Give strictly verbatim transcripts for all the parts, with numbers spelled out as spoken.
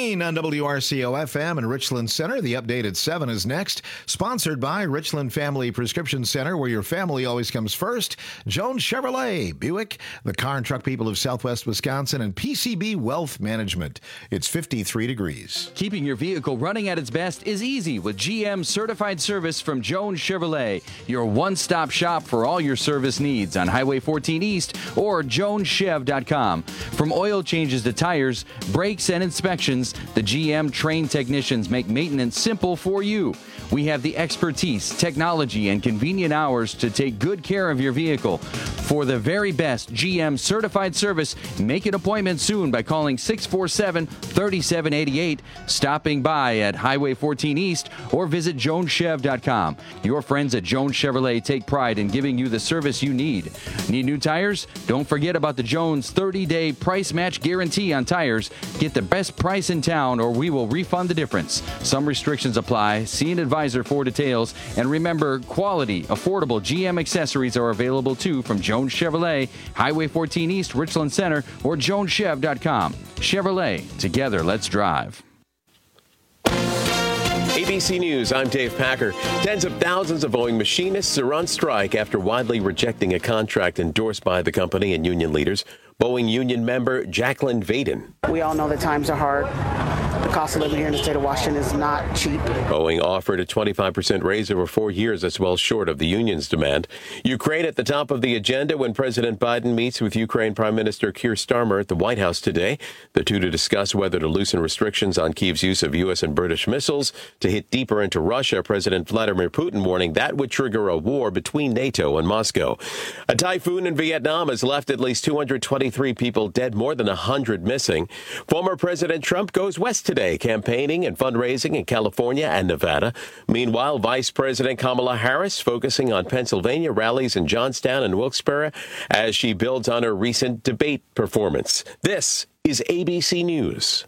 fifteen on W R C O F M in Richland Center. The updated seven is next. Sponsored by Richland Family Prescription Center, where your family always comes first. Jones Chevrolet, Buick, the car and truck people of Southwest Wisconsin, and P C B Wealth Management. It's fifty-three degrees. Keeping your vehicle running at its best is easy with G M Certified Service from Jones Chevrolet, your one-stop shop for all your service needs on Highway fourteen East or jones chev dot com. From oil changes to tires, brakes, and inspections, the G M trained technicians make maintenance simple for you. We have the expertise, technology, and convenient hours to take good care of your vehicle. For the very best G M certified service, make an appointment soon by calling six four seven, three seven eight eight, stopping by at Highway fourteen East, or visit jones chev dot com. Your friends at Jones Chevrolet take pride in giving you the service you need. Need new tires? Don't forget about the Jones thirty-day price match guarantee on tires. Get the best price in town or we will refund the difference. Some restrictions apply. See an advisor for details. And remember, quality, affordable G M accessories are available too from Jones Chevrolet, Highway fourteen East, Richland Center, or jones chev dot com. Chevrolet, together, let's drive. A B C News, I'm Dave Packer. Tens of thousands of Boeing machinists are on strike after widely rejecting a contract endorsed by the company and union leaders. Boeing union member Jacqueline Vaden. We all know that times are hard. The cost of living here in the state of Washington is not cheap. Boeing offered a twenty-five percent raise over four years. That's well short of the union's demand. Ukraine at the top of the agenda when President Biden meets with Ukraine Prime Minister Keir Starmer at the White House today. The two to discuss whether to loosen restrictions on Kyiv's use of U S and British missiles to hit deeper into Russia. President Vladimir Putin warning that would trigger a war between NATO and Moscow. A typhoon in Vietnam has left at least two hundred twenty-three people dead, more than one hundred missing. Former President Trump goes west today, campaigning and fundraising in California and Nevada. Meanwhile, Vice President Kamala Harris focusing on Pennsylvania rallies in Johnstown and Wilkes-Barre as she builds on her recent debate performance. This is A B C News.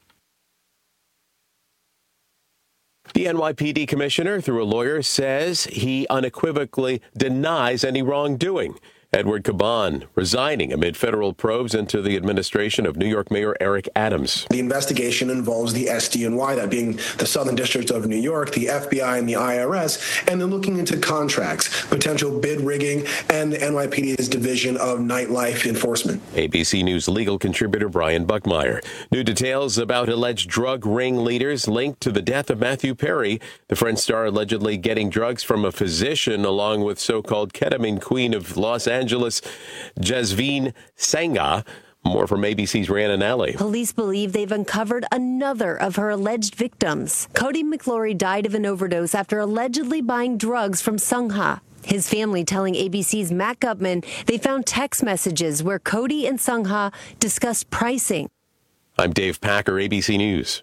The N Y P D commissioner, through a lawyer, says he unequivocally denies any wrongdoing. Edward Caban resigning amid federal probes into the administration of New York Mayor Eric Adams. The investigation involves the S D N Y, that being the Southern District of New York, the F B I, and the I R S, and they're looking into contracts, potential bid rigging, and the N Y P D's Division of Nightlife Enforcement. A B C News legal contributor Brian Buckmeyer. New details about alleged drug ring leaders linked to the death of Matthew Perry. The Friends star allegedly getting drugs from a physician along with so-called ketamine queen of Los Angeles. Angeles, Jasveen Sangha. More from A B C's Rhiannon Alley. Police believe they've uncovered another of her alleged victims. Cody McLaury died of an overdose after allegedly buying drugs from Sangha. His family telling A B C's Matt Gutman they found text messages where Cody and Sangha discussed pricing. I'm Dave Packer, A B C News.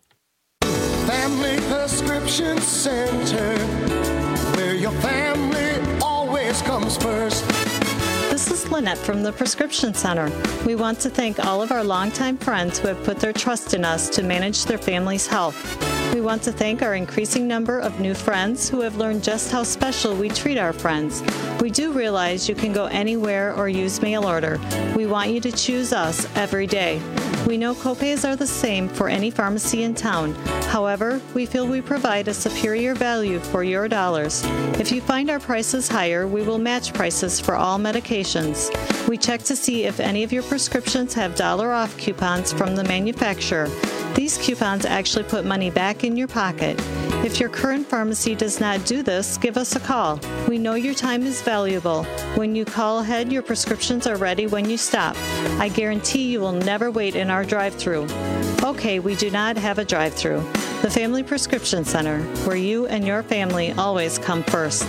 Family Prescription Center, where your family always comes first. This is Lynette from the Prescription Center. We want to thank all of our longtime friends who have put their trust in us to manage their family's health. We want to thank our increasing number of new friends who have learned just how special we treat our friends. We do realize you can go anywhere or use mail order. We want you to choose us every day. We know copays are the same for any pharmacy in town. However, we feel we provide a superior value for your dollars. If you find our prices higher, we will match prices for all medications. We check to see if any of your prescriptions have dollar off coupons from the manufacturer. These coupons actually put money back in your pocket. If your current pharmacy does not do this, give us a call. We know your time is valuable. When you call ahead, your prescriptions are ready when you stop. I guarantee you will never wait in our drive-thru. Okay, we do not have a drive-thru. The Family Prescription Center, where you and your family always come first.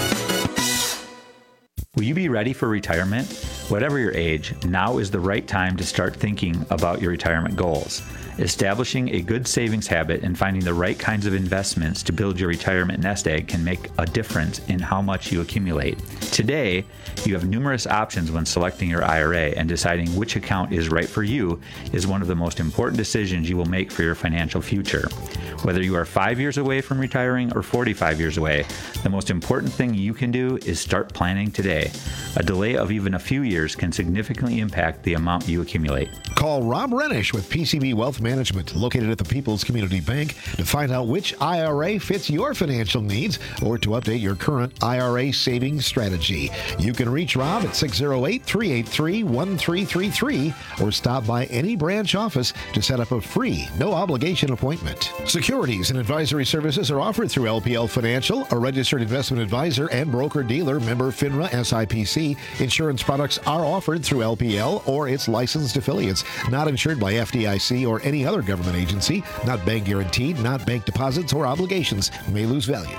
Will you be ready for retirement? Whatever your age, now is the right time to start thinking about your retirement goals. Establishing a good savings habit and finding the right kinds of investments to build your retirement nest egg can make a difference in how much you accumulate. Today, you have numerous options when selecting your I R A, and deciding which account is right for you is one of the most important decisions you will make for your financial future. Whether you are five years away from retiring or forty-five years away, the most important thing you can do is start planning today. A delay of even a few years can significantly impact the amount you accumulate. Call Rob Renish with P C B Wealth Management, located at the People's Community Bank, to find out which I R A fits your financial needs or to update your current I R A savings strategy. You can reach Rob at six oh eight, three eight three, one three three three or stop by any branch office to set up a free, no-obligation appointment. Securities and advisory services are offered through L P L Financial, a registered investment advisor and broker-dealer, member FINRA S I P C. Insurance products are offered through L P L or its licensed affiliates, not insured by F D I C or any other government agency, not bank guaranteed, not bank deposits or obligations, may lose value.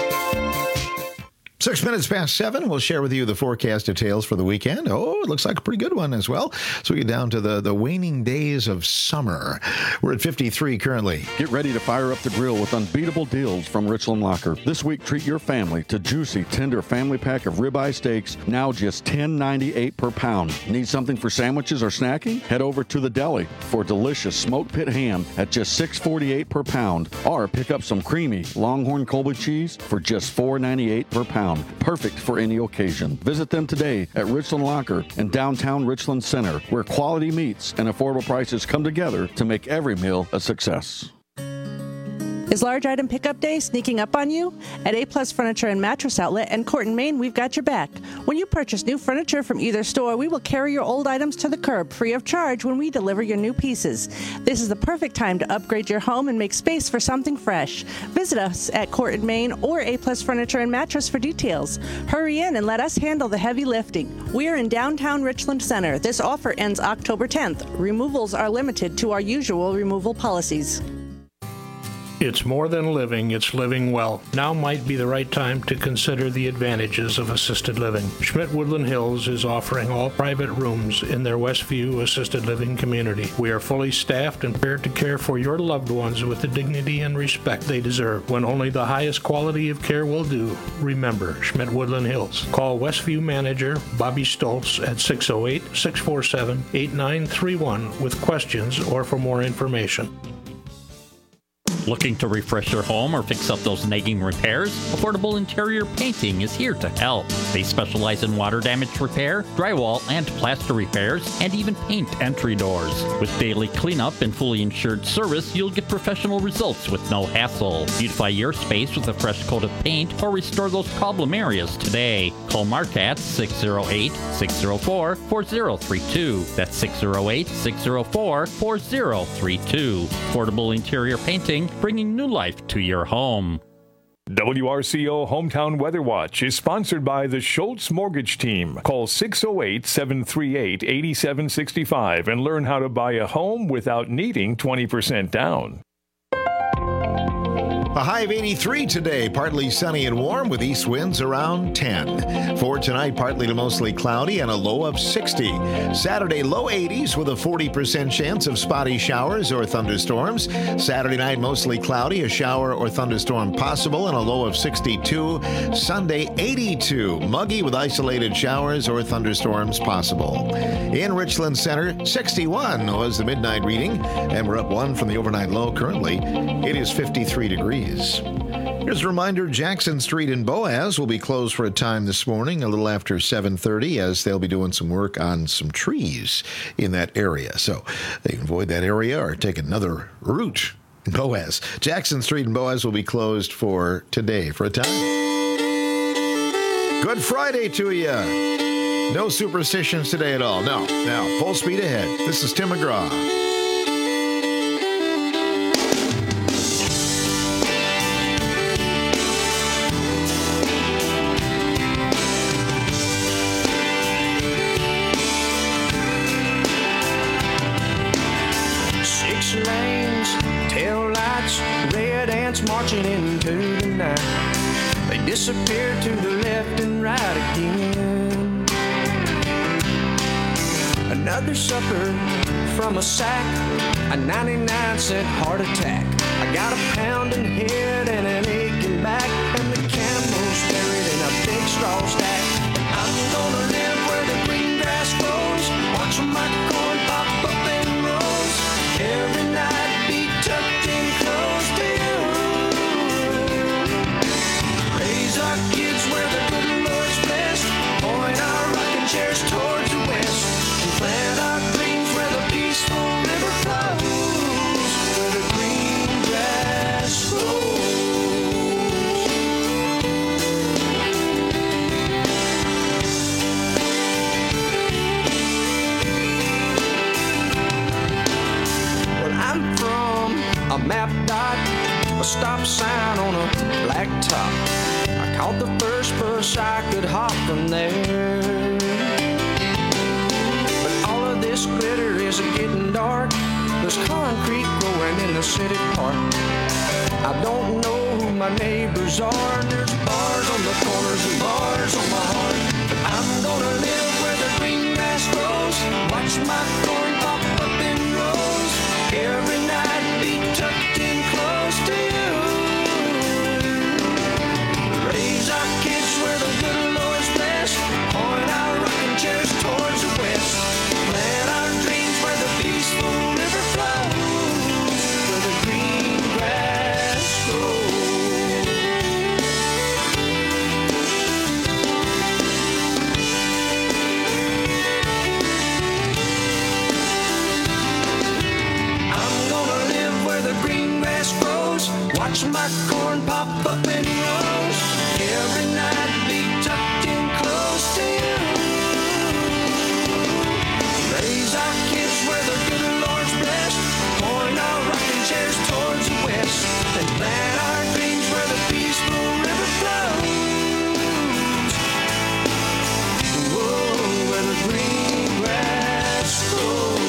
Six minutes past seven, we'll share with you the forecast details for the weekend. Oh, it looks like a pretty good one as well. So we get down to the, the waning days of summer. We're at fifty-three currently. Get ready to fire up the grill with unbeatable deals from Richland Locker. This week, treat your family to juicy, tender family pack of ribeye steaks, now just ten ninety-eight per pound. Need something for sandwiches or snacking? Head over to the deli for delicious smoked pit ham at just six forty-eight per pound, or pick up some creamy Longhorn Colby cheese for just four ninety-eight per pound. Perfect for any occasion. Visit them today at Richland Locker in downtown Richland Center, where quality meats and affordable prices come together to make every meal a success. Is large item pickup day sneaking up on you? At A-Plus Furniture and Mattress Outlet and Corton, Maine, we've got your back. When you purchase new furniture from either store, we will carry your old items to the curb free of charge when we deliver your new pieces. This is the perfect time to upgrade your home and make space for something fresh. Visit us at Corton, Maine or A-Plus Furniture and Mattress for details. Hurry in and let us handle the heavy lifting. We are in downtown Richland Center. This offer ends October tenth. Removals are limited to our usual removal policies. It's more than living, it's living well. Now might be the right time to consider the advantages of assisted living. Schmidt Woodland Hills is offering all private rooms in their Westview assisted living community. We are fully staffed and prepared to care for your loved ones with the dignity and respect they deserve. When only the highest quality of care will do, remember Schmidt Woodland Hills. Call Westview manager Bobby Stoltz at six oh eight, six four seven, eight nine three one with questions or for more information. Looking to refresh your home or fix up those nagging repairs? Affordable Interior Painting is here to help. They specialize in water damage repair, drywall and plaster repairs, and even paint entry doors. With daily cleanup and fully insured service, you'll get professional results with no hassle. Beautify your space with a fresh coat of paint or restore those problem areas today. Call Mark at six oh eight, six oh four, four oh three two. That's six oh eight, six oh four, four oh three two. Affordable Interior Painting, bringing new life to your home. W R C O Hometown Weather Watch is sponsored by the Schultz Mortgage Team. Call six oh eight, seven three eight, eight seven six five and learn how to buy a home without needing twenty percent down. A high of eighty-three today, partly sunny and warm with east winds around ten. For tonight, partly to mostly cloudy and a low of sixty. Saturday, low eighties with a forty percent chance of spotty showers or thunderstorms. Saturday night, mostly cloudy, a shower or thunderstorm possible and a low of sixty-two. Sunday, eighty-two, muggy with isolated showers or thunderstorms possible. In Richland Center, sixty-one was the midnight reading, and we're up one from the overnight low currently. It is fifty-three degrees. Here's a reminder, Jackson Street in Boaz will be closed for a time this morning, a little after seven thirty, as they'll be doing some work on some trees in that area. So they can avoid that area or take another route in Boaz. Jackson Street in Boaz will be closed for today for a time. Good Friday to you. No superstitions today at all. No, now, full speed ahead. This is Tim McGraw. Marching into the night, they disappear to the left and right again. Another supper from a sack, a ninety-nine cent heart attack. I got a pounding head and an aching back, and the camel's buried in a big straw stack. I'm gonna live where the green grass grows, watching my corn pop up in rows. Every night be tucked in close to you. Our kids where the good Lord's blessed, point our rocket stop sign on a black top. I caught the first bus I could hop from there. But all of this glitter is getting dark. There's concrete growing in the city park. I don't know who my neighbors are, and there's bars on the corners and bars on my heart. But I'm gonna live where the green grass grows, watch my corn pop up in rows, every night be tucked in close to you. Raise our kids where the good Lord's blessed, point our rocking chairs towards the west, plant our dreams where the peaceful river flows, where the green grass grows. Watch my corn pop up in rows, every night be tucked in close to you. Raise our kids where the good Lord's blessed, point our rocking chairs towards the west, and plant our dreams where the peaceful river flows. Whoa, where the green grass grows.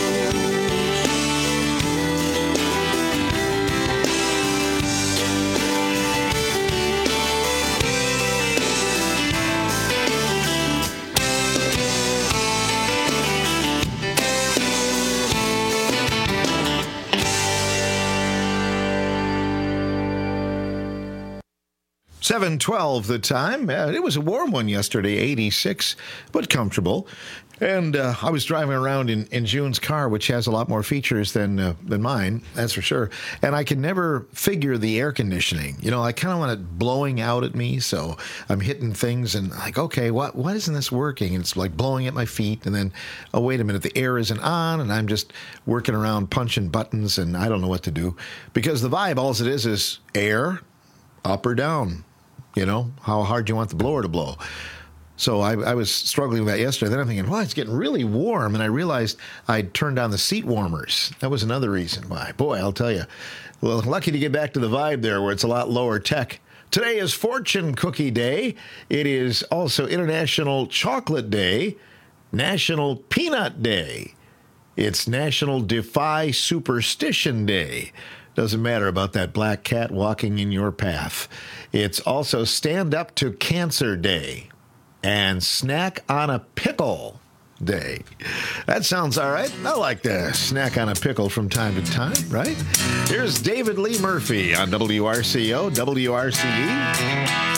seven twelve the time. Uh, it was a warm one yesterday, eighty-six, but comfortable. And uh, I was driving around in, in June's car, which has a lot more features than uh, than mine, that's for sure. And I can never figure the air conditioning. You know, I kind of want it blowing out at me, so I'm hitting things and like, okay, what why isn't this working? And it's like blowing at my feet, and then, oh, wait a minute, the air isn't on, and I'm just working around punching buttons, and I don't know what to do. Because the vibe, all it is, is air, up or down. You know, how hard you want the blower to blow. So I, I was struggling with that yesterday. Then I'm thinking, well, it's getting really warm. And I realized I'd turned on the seat warmers. That was another reason why. Boy, I'll tell you. Well, lucky to get back to the vibe there where it's a lot lower tech. Today is Fortune Cookie Day. It is also International Chocolate Day, National Peanut Day. It's National Defy Superstition Day. Doesn't matter about that black cat walking in your path. It's also Stand Up to Cancer Day and Snack on a Pickle Day. That sounds all right. I like to snack on a pickle from time to time, right? Here's David Lee Murphy on W R C O, W R C E.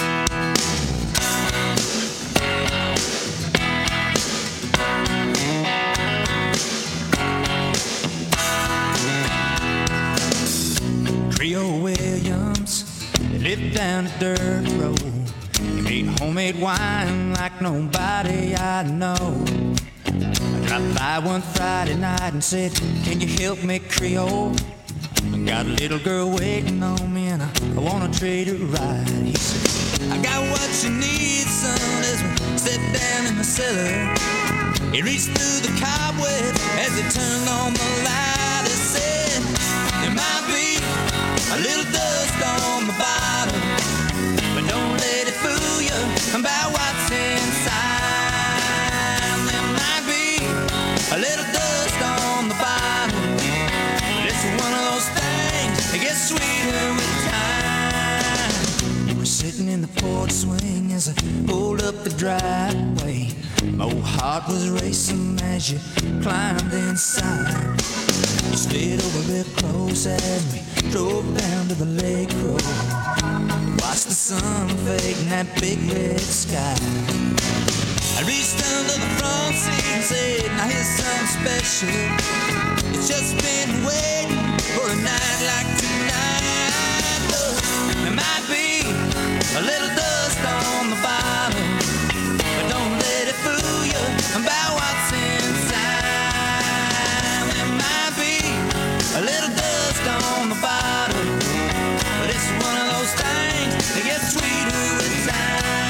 Lived down a dirt road. He made homemade wine like nobody I know. I dropped by one Friday night and said, can you help me, Creole? I got a little girl waiting on me and I, I want to trade her right. He said, I got what you need, son, as we sat down in the cellar. He reached through the cobweb as he turned on the light. He said, there might be a little dust on the bottom, but don't let it fool you about what's inside. There might be a little dust on the bottom, but it's one of those things that gets sweeter with time. We're sitting in the porch swing as I pulled up the driveway. My old heart was racing as you climbed inside. You stayed over real close as we drove down to the lake road. Watched the sun fade in that big red sky. I reached under the front seat and said, now here's something special. It's just been waiting for a night like tonight. Look, there might be a little dust on the bottom, but don't let it fool you about what's inside. There might be a little dust on the bottom, but it's one of those things that gets sweeter with time.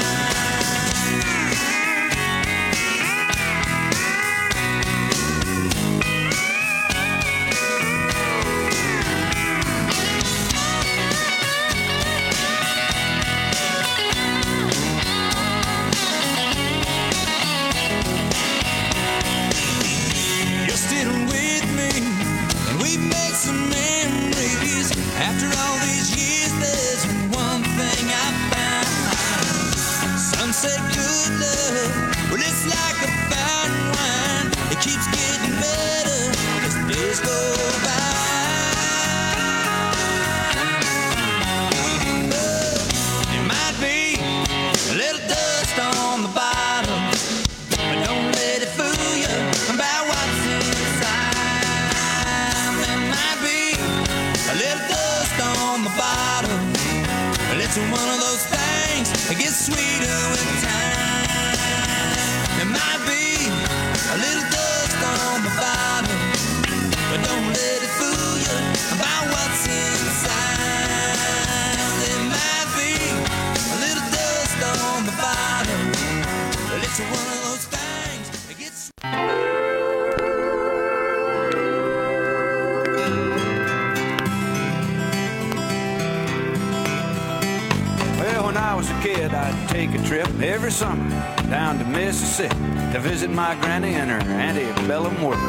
take a trip every summer down to Mississippi to visit my granny and her antebellum world.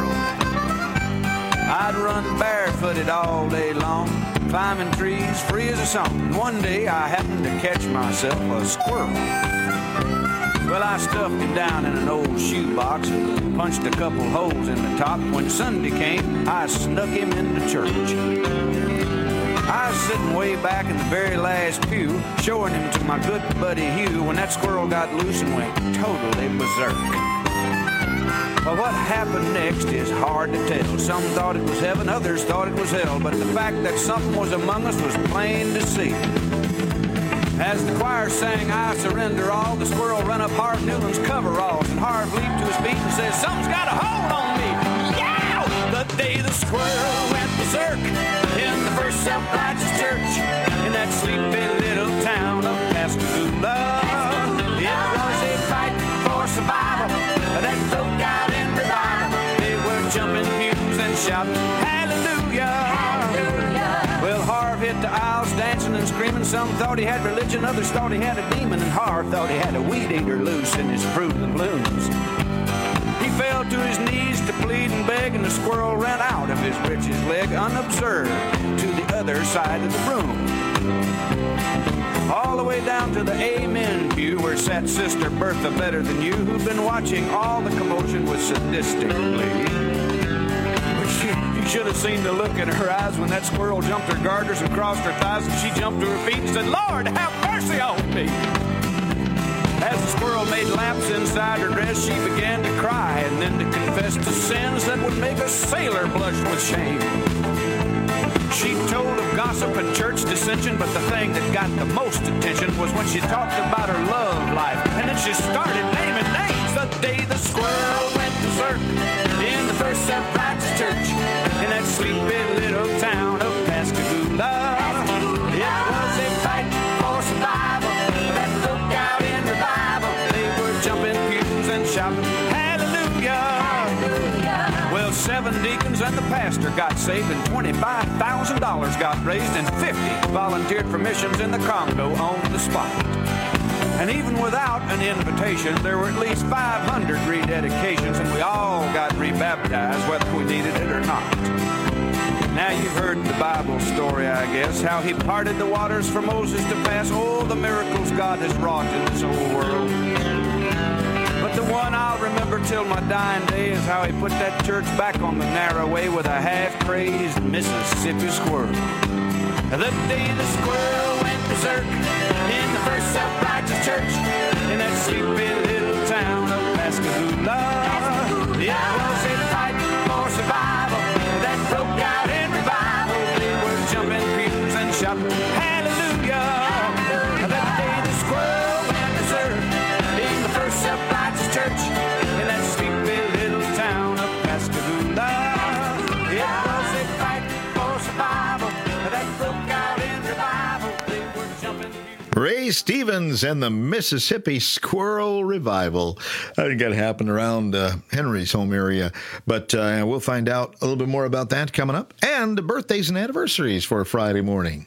I'd run barefooted all day long, climbing trees free as a song. And one day I happened to catch myself a squirrel. Well, I stuffed him down in an old shoebox and punched a couple holes in the top. When Sunday came, I snuck him into church. I was sitting way back in the very last pew, showing him to my good buddy Hugh, when that squirrel got loose and went totally berserk. Well, what happened next is hard to tell. Some thought it was heaven, others thought it was hell, but the fact that something was among us was plain to see. As the choir sang, I surrender all, the squirrel ran up Harv Newland's coveralls, and Harv leaped to his feet and said, something's got a hold on me. Yeah! The day the squirrel went berserk in the first self-righteous church in that sleepy little town of Pascagoula. It was a fight for survival that broke out in revival. They were jumping pews and shouting, hallelujah! Well, Harv hit the aisles dancing and screaming. Some thought he had religion, others thought he had a demon, and Harv thought he had a weed eater loose in his Fruit and Blooms. He fell to his knees to plead and beg, and the squirrel ran out of his breeches leg unobserved to the other side of the room. All the way down to the amen pew where sat Sister Bertha Better Than You, who'd been watching all the commotion with sadistic glee. You should have seen the look in her eyes when that squirrel jumped her garters and crossed her thighs, and she jumped to her feet and said, Lord, have mercy on me. As the squirrel made laps inside her dress, she began to cry and then to confess to sins that would make a sailor blush with shame. She told of gossip and church dissension, but the thing that got the most attention was when she talked about her love life, and then she started naming names. The day the squirrel went berserk in the first self-righteous church in that sleepy little town of Pascagoula. It was a fight for survival that broke out in revival. They were jumping pews and shouting, hallelujah. Well, seven deacons and the pastor got saved, and twenty-five thousand dollars got raised, and fifty volunteered for missions in the Congo on the spot. And even without an invitation, there were at least five hundred rededications, and we all got rebaptized, whether we needed it or not. Now you've heard the Bible story, I guess, how he parted the waters for Moses to pass. Oh, the miracles God has wrought in this whole world. But the one I'll remember till my dying day is how he put that church back on the narrow way with a half-crazed Mississippi squirrel. The day the squirrel went berserk in the first self-righteous church in that sleepy little town of Pascagoula. It was a fight for survival that broke out in revival. They were jumping pews and shouting, hallelujah. The day the squirrel went berserk in the first self-righteous church in that sleepy little town of Pascagoula. It was a fight for survival that broke out in revival. They were jumping pews. Ray Stevens and the Mississippi Squirrel Revival. I think that happened around uh, Henry's home area, but uh, we'll find out a little bit more about that coming up. And birthdays and anniversaries for Friday morning.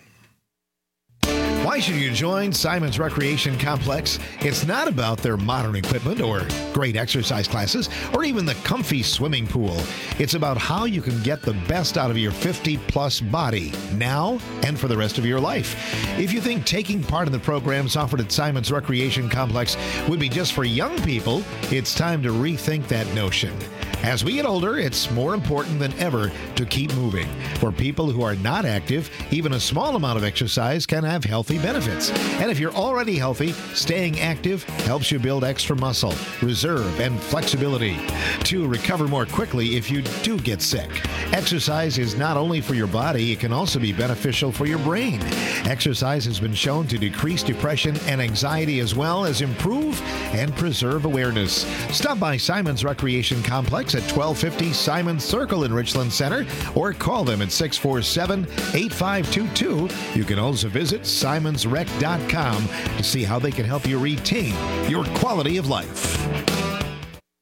Why should you join Simon's Recreation Complex? It's not about their modern equipment or great exercise classes or even the comfy swimming pool. It's about how you can get the best out of your fifty-plus body now and for the rest of your life. If you think taking part in the programs offered at Simon's Recreation Complex would be just for young people, it's time to rethink that notion. As we get older, it's more important than ever to keep moving. For people who are not active, even a small amount of exercise can have healthy benefits. And if you're already healthy, staying active helps you build extra muscle, reserve, and flexibility to recover more quickly if you do get sick. Exercise is not only for your body, it can also be beneficial for your brain. Exercise has been shown to decrease depression and anxiety as well as improve and preserve awareness. Stop by Simon's Recreation Complex at twelve fifty Simons Circle in Richland Center or call them at six four seven, eight five two two. You can also visit simons rec dot com to see how they can help you retain your quality of life. You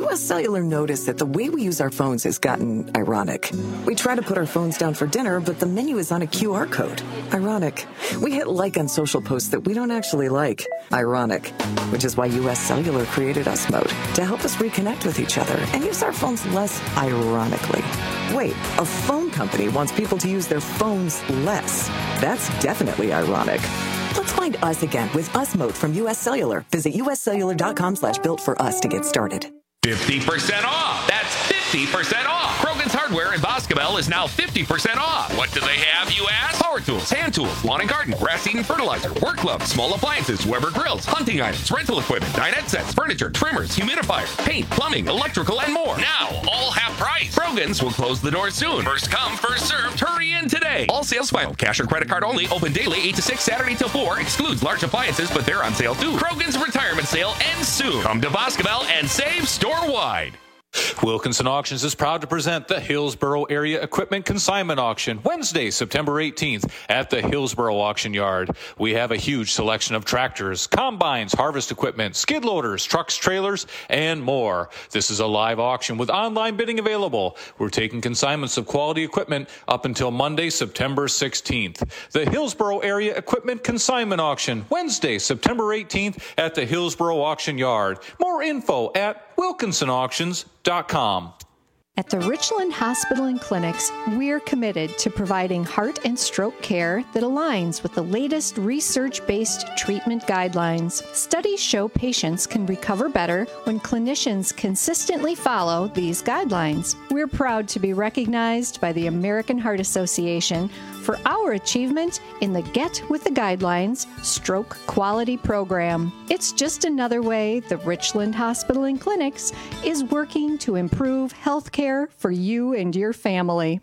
U S Cellular noticed that the way we use our phones has gotten ironic. We try to put our phones down for dinner, but the menu is on a Q R code. Ironic. We hit like on social posts that we don't actually like. Ironic. Which is why U S Cellular created Us Mode to help us reconnect with each other and use our phones less ironically. Wait, a phone company wants people to use their phones less. That's definitely ironic. Let's find us again with Us Mode from U S Cellular. Visit uscellular.com slash built for us to get started. fifty percent off. That's fifty percent off. Krogan's Hardware in Boscobel is now fifty percent off. What do they have, you ask? Power tools, hand tools, lawn and garden, grass seed and fertilizer, work gloves, small appliances, Weber grills, hunting items, rental equipment, dinette sets, furniture, trimmers, humidifiers, paint, plumbing, electrical, and more. Now, all half price. Krogan's will close the doors soon. First come, first served. Hurry in today. All sales final. Cash or credit card only. Open daily eight to six, Saturday till four. Excludes large appliances, but they're on sale too. Krogan's retirement sale ends soon. Come to Boscobel and save store-wide. Wilkinson Auctions is proud to present the Hillsboro Area Equipment Consignment Auction Wednesday, September eighteenth at the Hillsboro Auction Yard. We have a huge selection of tractors, combines, harvest equipment, skid loaders, trucks, trailers, and more. This is a live auction with online bidding available. We're taking consignments of quality equipment up until Monday, September sixteenth. The Hillsboro Area Equipment Consignment Auction Wednesday, September eighteenth at the Hillsboro Auction Yard. More info at wilkinson auctions dot com. At the Richland Hospital and Clinics, we're committed to providing heart and stroke care that aligns with the latest research-based treatment guidelines. Studies show patients can recover better when clinicians consistently follow these guidelines. We're proud to be recognized by the American Heart Association for our achievement in the Get with the Guidelines Stroke Quality Program. It's just another way the Richland Hospital and Clinics is working to improve health care for you and your family.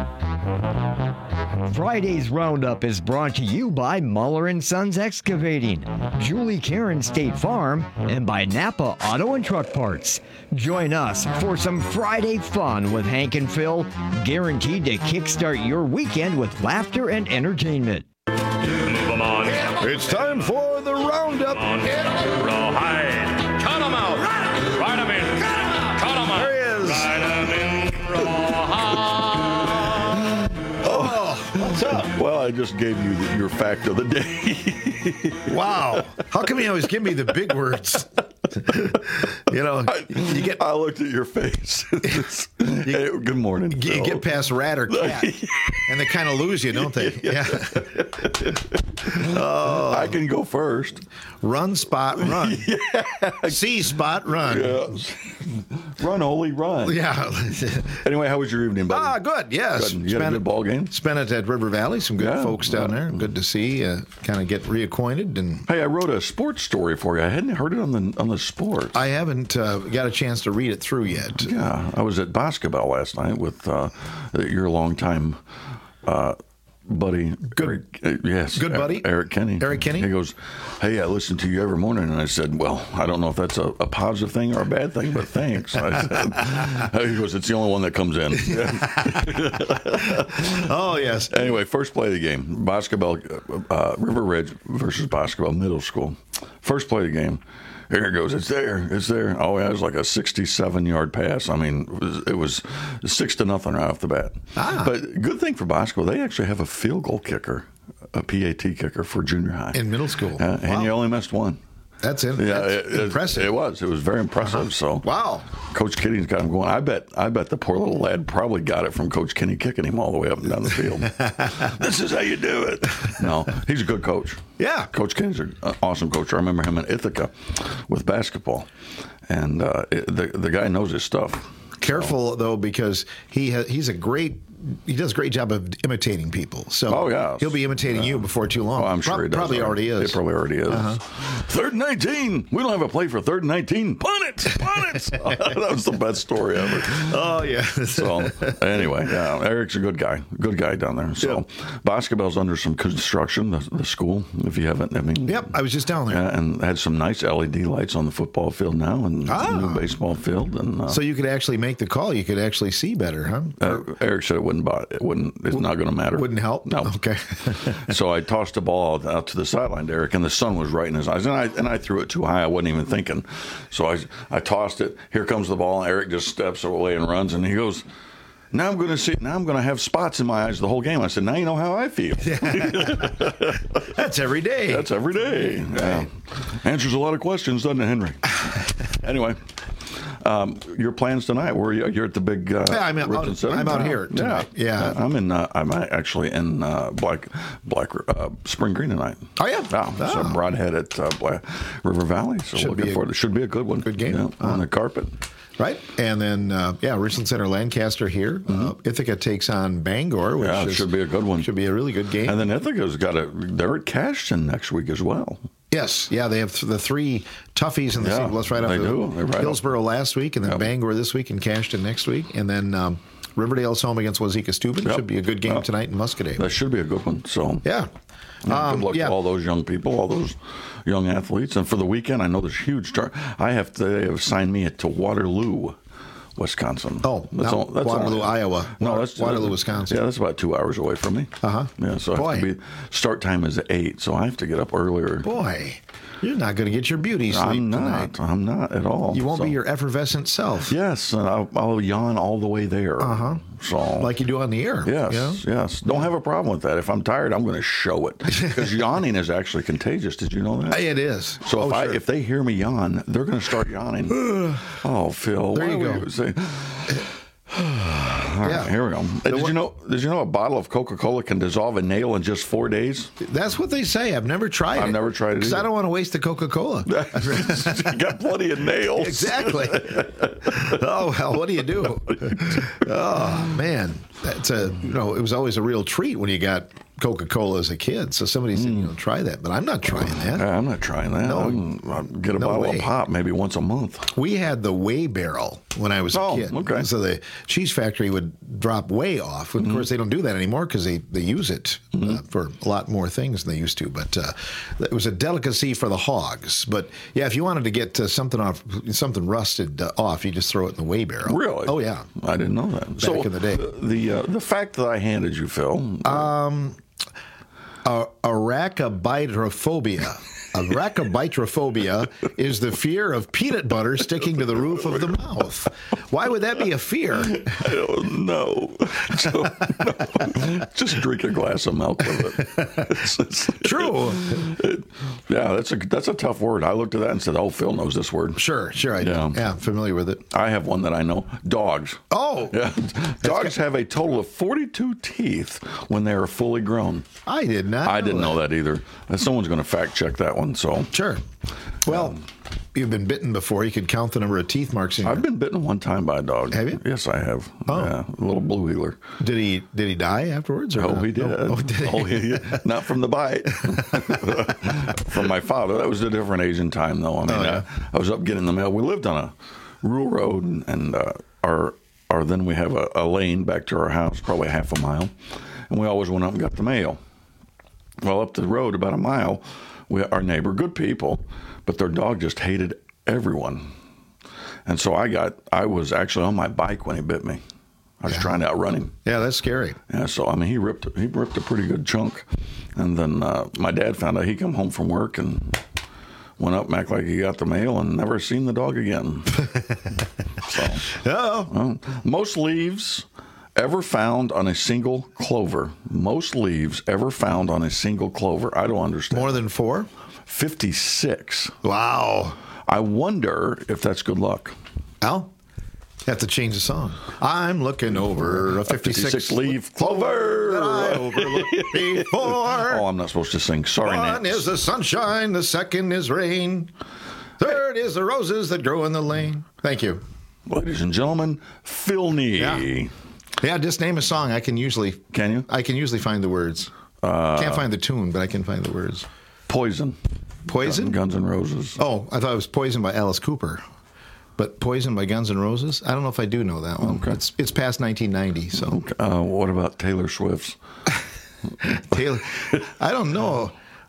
Friday's Roundup is brought to you by Muller and Sons Excavating, Julie Karen State Farm, and by Napa Auto and Truck Parts. Join us for some Friday fun with Hank and Phil, guaranteed to kickstart your weekend with laughter and entertainment. Move 'em on. It's time for the Roundup. Rawhide. Cut 'em out. Ride 'em in. Cut 'em out. There he is. Ride 'em in. Rawhide. Oh, what's up? Well, I just gave you the, your fact of the day. Wow. How come you always give me the big words? You know, you get. I looked at your face. Hey, good morning. You, you get past rat or cat, and they kind of lose you, don't they? Yeah. Oh, I can go first. Run, spot, run. Yeah. See, spot, run. Yeah. Run, Ole, run. Yeah. Anyway, how was your evening, buddy? Ah, good. Yes. Good. You spent had a good ball game? Spent it at River Valley. Some good yeah. folks down there. Good to see. Uh, kind of get reacquainted. And hey, I wrote a sports story for you. I hadn't heard it on the on the sports. I haven't uh, got a chance to read it through yet. Yeah, I was at Boscobel last night with uh, your longtime uh, buddy. Good, Eric, uh, yes, good buddy, Eric Kenny. Eric Kenny. He goes, "Hey, I listen to you every morning," and I said, "Well, I don't know if that's a, a positive thing or a bad thing, but thanks." I said, he goes, "It's the only one that comes in." Oh yes. Anyway, first play of the game, Boscobel uh, River Ridge versus Boscobel Middle School. First play of the game. Here it goes. It's there. It's there. Oh, yeah, it was like a sixty-seven yard pass. I mean, it was, it was six to nothing right off the bat. Ah. But good thing for Boscobel, they actually have a field goal kicker, a P A T kicker for junior high. In middle school. Uh, and wow. you only missed one. That's, it. Yeah, That's it, impressive. It, it was. It was very impressive. Uh-huh. So wow. Coach Kinney's got him going. I bet. I bet the poor little lad probably got it from Coach Kinney kicking him all the way up and down the field. This is how you do it. No, he's a good coach. Yeah, Coach Kinney's an awesome coach. I remember him in Ithaca with basketball, and uh, it, the the guy knows his stuff. Careful so. though, because he ha- he's a great. He does a great job of imitating people. So oh, yeah. he'll be imitating yeah. you before too long. Oh, I'm sure Pro- he does. Probably already is. It probably already is. Uh-huh. Third and nineteen. We don't have a play for third and nineteen. Punt it. Punt it. Oh, that was the best story ever. Oh, yeah. So, anyway, yeah, Eric's a good guy. Good guy down there. So, yep. Boscobel's under some construction, the, the school, if you haven't. I mean, yep, I was just down there. Yeah, and had some nice L E D lights on the football field now and ah. the new baseball field. And uh, so, you could actually make the call. You could actually see better, huh? Uh, Eric said it wouldn't wouldn't bother. It wouldn't. It's not going to matter. Wouldn't help. No. Okay. So I tossed the ball out to the sideline to Eric, and the sun was right in his eyes, and I and I threw it too high. I wasn't even thinking. So I I tossed it. Here comes the ball. And Eric just steps away and runs, and he goes, now I'm going to see. Now I'm going to have spots in my eyes the whole game. I said, now you know how I feel. That's every day. That's every day. Yeah. Answers a lot of questions, doesn't it, Henry? Anyway, um, your plans tonight? Where are you? You're at the big. Uh, yeah, I'm out. Center? I'm out here tonight. Yeah, yeah. I'm in. Uh, I'm actually in uh, Black Black uh, Spring Green tonight. Oh yeah. Oh, oh. So Broadhead at uh, Black River Valley. So should looking forward. It should be a good one. Good game yeah, uh-huh. on the carpet. Right, and then uh, yeah, Richland Center, Lancaster here. Mm-hmm. Uh, Ithaca takes on Bangor, which yeah, it is, should be a good one. Should be a really good game. And then Ithaca's got a. They're at Cashton next week as well. Yes, yeah, they have th- the three toughies in the yeah, C plus right off they the do. They're right Hillsborough up. last week, and then yep. Bangor this week, and Cashton next week, and then um, Riverdale's home against Wazeeka Steuben. Yep. Should be a good game yep. tonight in Muscatine. That should be a good one. So yeah. Yeah, Um, good luck yeah. to all those young people, all those young athletes. And for the weekend, I know there's huge start. I have to, they have signed me to Waterloo, Wisconsin. Oh, that's not all, that's Waterloo, all. Iowa. No, that's Waterloo, Wisconsin. Yeah, that's about two hours away from me. Uh huh. Yeah, so I Boy. have to be, start time is at eight, so I have to get up earlier. Boy, you're not going to get your beauty sleep I'm not. tonight. I'm not at all. You won't so. be your effervescent self. Yes, and I'll, I'll yawn all the way there. Uh huh. So like you do on the air. Yes, you know? yes. Don't have a problem with that. If I'm tired, I'm going to show it because yawning is actually contagious. Did you know that? It is. So oh, if I sure. if they hear me yawn, they're going to start yawning. Oh, Phil, there you why go. Say, all right, yeah. Here we go. Did you know? Did you know a bottle of Coca-Cola can dissolve a nail in just four days? That's what they say. I've never tried I've it. I've never tried it because I don't want to waste the Coca-Cola. You got plenty of nails. Exactly. Oh well, what do you do? Oh man, that's a you know it was always a real treat when you got Coca-Cola as a kid. So somebody said, mm. you know, try that, but I'm not trying that. Yeah, I'm not trying that. No, I'm, I'll get a no bottle way. of pop maybe once a month. We had the whey barrel when I was oh, a kid. Okay. So the cheese factory would drop whey off. And of Mm-hmm. course, they don't do that anymore because they, they use it Mm-hmm. uh, for a lot more things than they used to. But uh, it was a delicacy for the hogs. But yeah, if you wanted to get uh, something off, something rusted uh, off, you just throw it in the whey barrel. Really? Oh yeah. I didn't know that. Back so in the day. The uh, the fact that I handed you, Phil. Um, uh, arachibitrophobia. Arachibitrophobia is the fear of peanut butter sticking to the roof of the mouth. Why would that be a fear? I don't know. So, no. Just drink a glass of milk with it. It's, it's, True. It, yeah, that's a that's a tough word. I looked at that and said, "Oh, Phil knows this word." Sure, sure, I do. Yeah. Yeah, I'm familiar with it. I have one that I know. Dogs. Oh, yeah. Dogs have a total of forty-two teeth when they are fully grown. I did not. I know didn't that. know that either. Someone's going to fact check that one. So sure. Well, um, you've been bitten before. You could count the number of teeth marks in I've your... been bitten one time by a dog. Have you? Yes, I have. Oh. Yeah, a little blue heeler. Did he Did he die afterwards? Or Oh, not? he did. Oh, oh, did he? Oh, yeah. Not from the bite. From my father. That was a different age and time, though. I mean, Oh, yeah. I, I was up getting the mail. We lived on a rural road, and, and uh, our, our then we have a, a lane back to our house, probably half a mile, and we always went up and got the mail. Well, up the road about a mile, we, our neighbor, good people, but their dog just hated everyone. And so I got, I was actually on my bike when he bit me. I was Yeah. trying to outrun him. Yeah, that's scary. Yeah, so I mean, he ripped he ripped a pretty good chunk, and then uh, my dad found out. He come home from work and went up and act like he got the mail and never seen the dog again. So, oh, well, most leaves ever found on a single clover. Most leaves ever found on a single clover. I don't understand. More than four? fifty-six. Wow. I wonder if that's good luck. Al? Have to change the song. I'm looking over a fifty-six leaf clover that I overlooked before. Oh, I'm not supposed to sing. Sorry, One Nance. is the sunshine, the second is rain. Third is the roses that grow in the lane. Thank you. Ladies and gentlemen, Phil Nee. Yeah. Yeah, just name a song. I can usually Can you? I can usually find the words. Uh, Can't find the tune, but I can find the words. Poison. Poison? Guns N' Roses. Oh, I thought it was Poison by Alice Cooper. But Poison by Guns N' Roses? I don't know if I do know that one. Okay. It's it's past nineteen ninety, so. Okay. Uh, what about Taylor Swift's? Taylor, I don't know.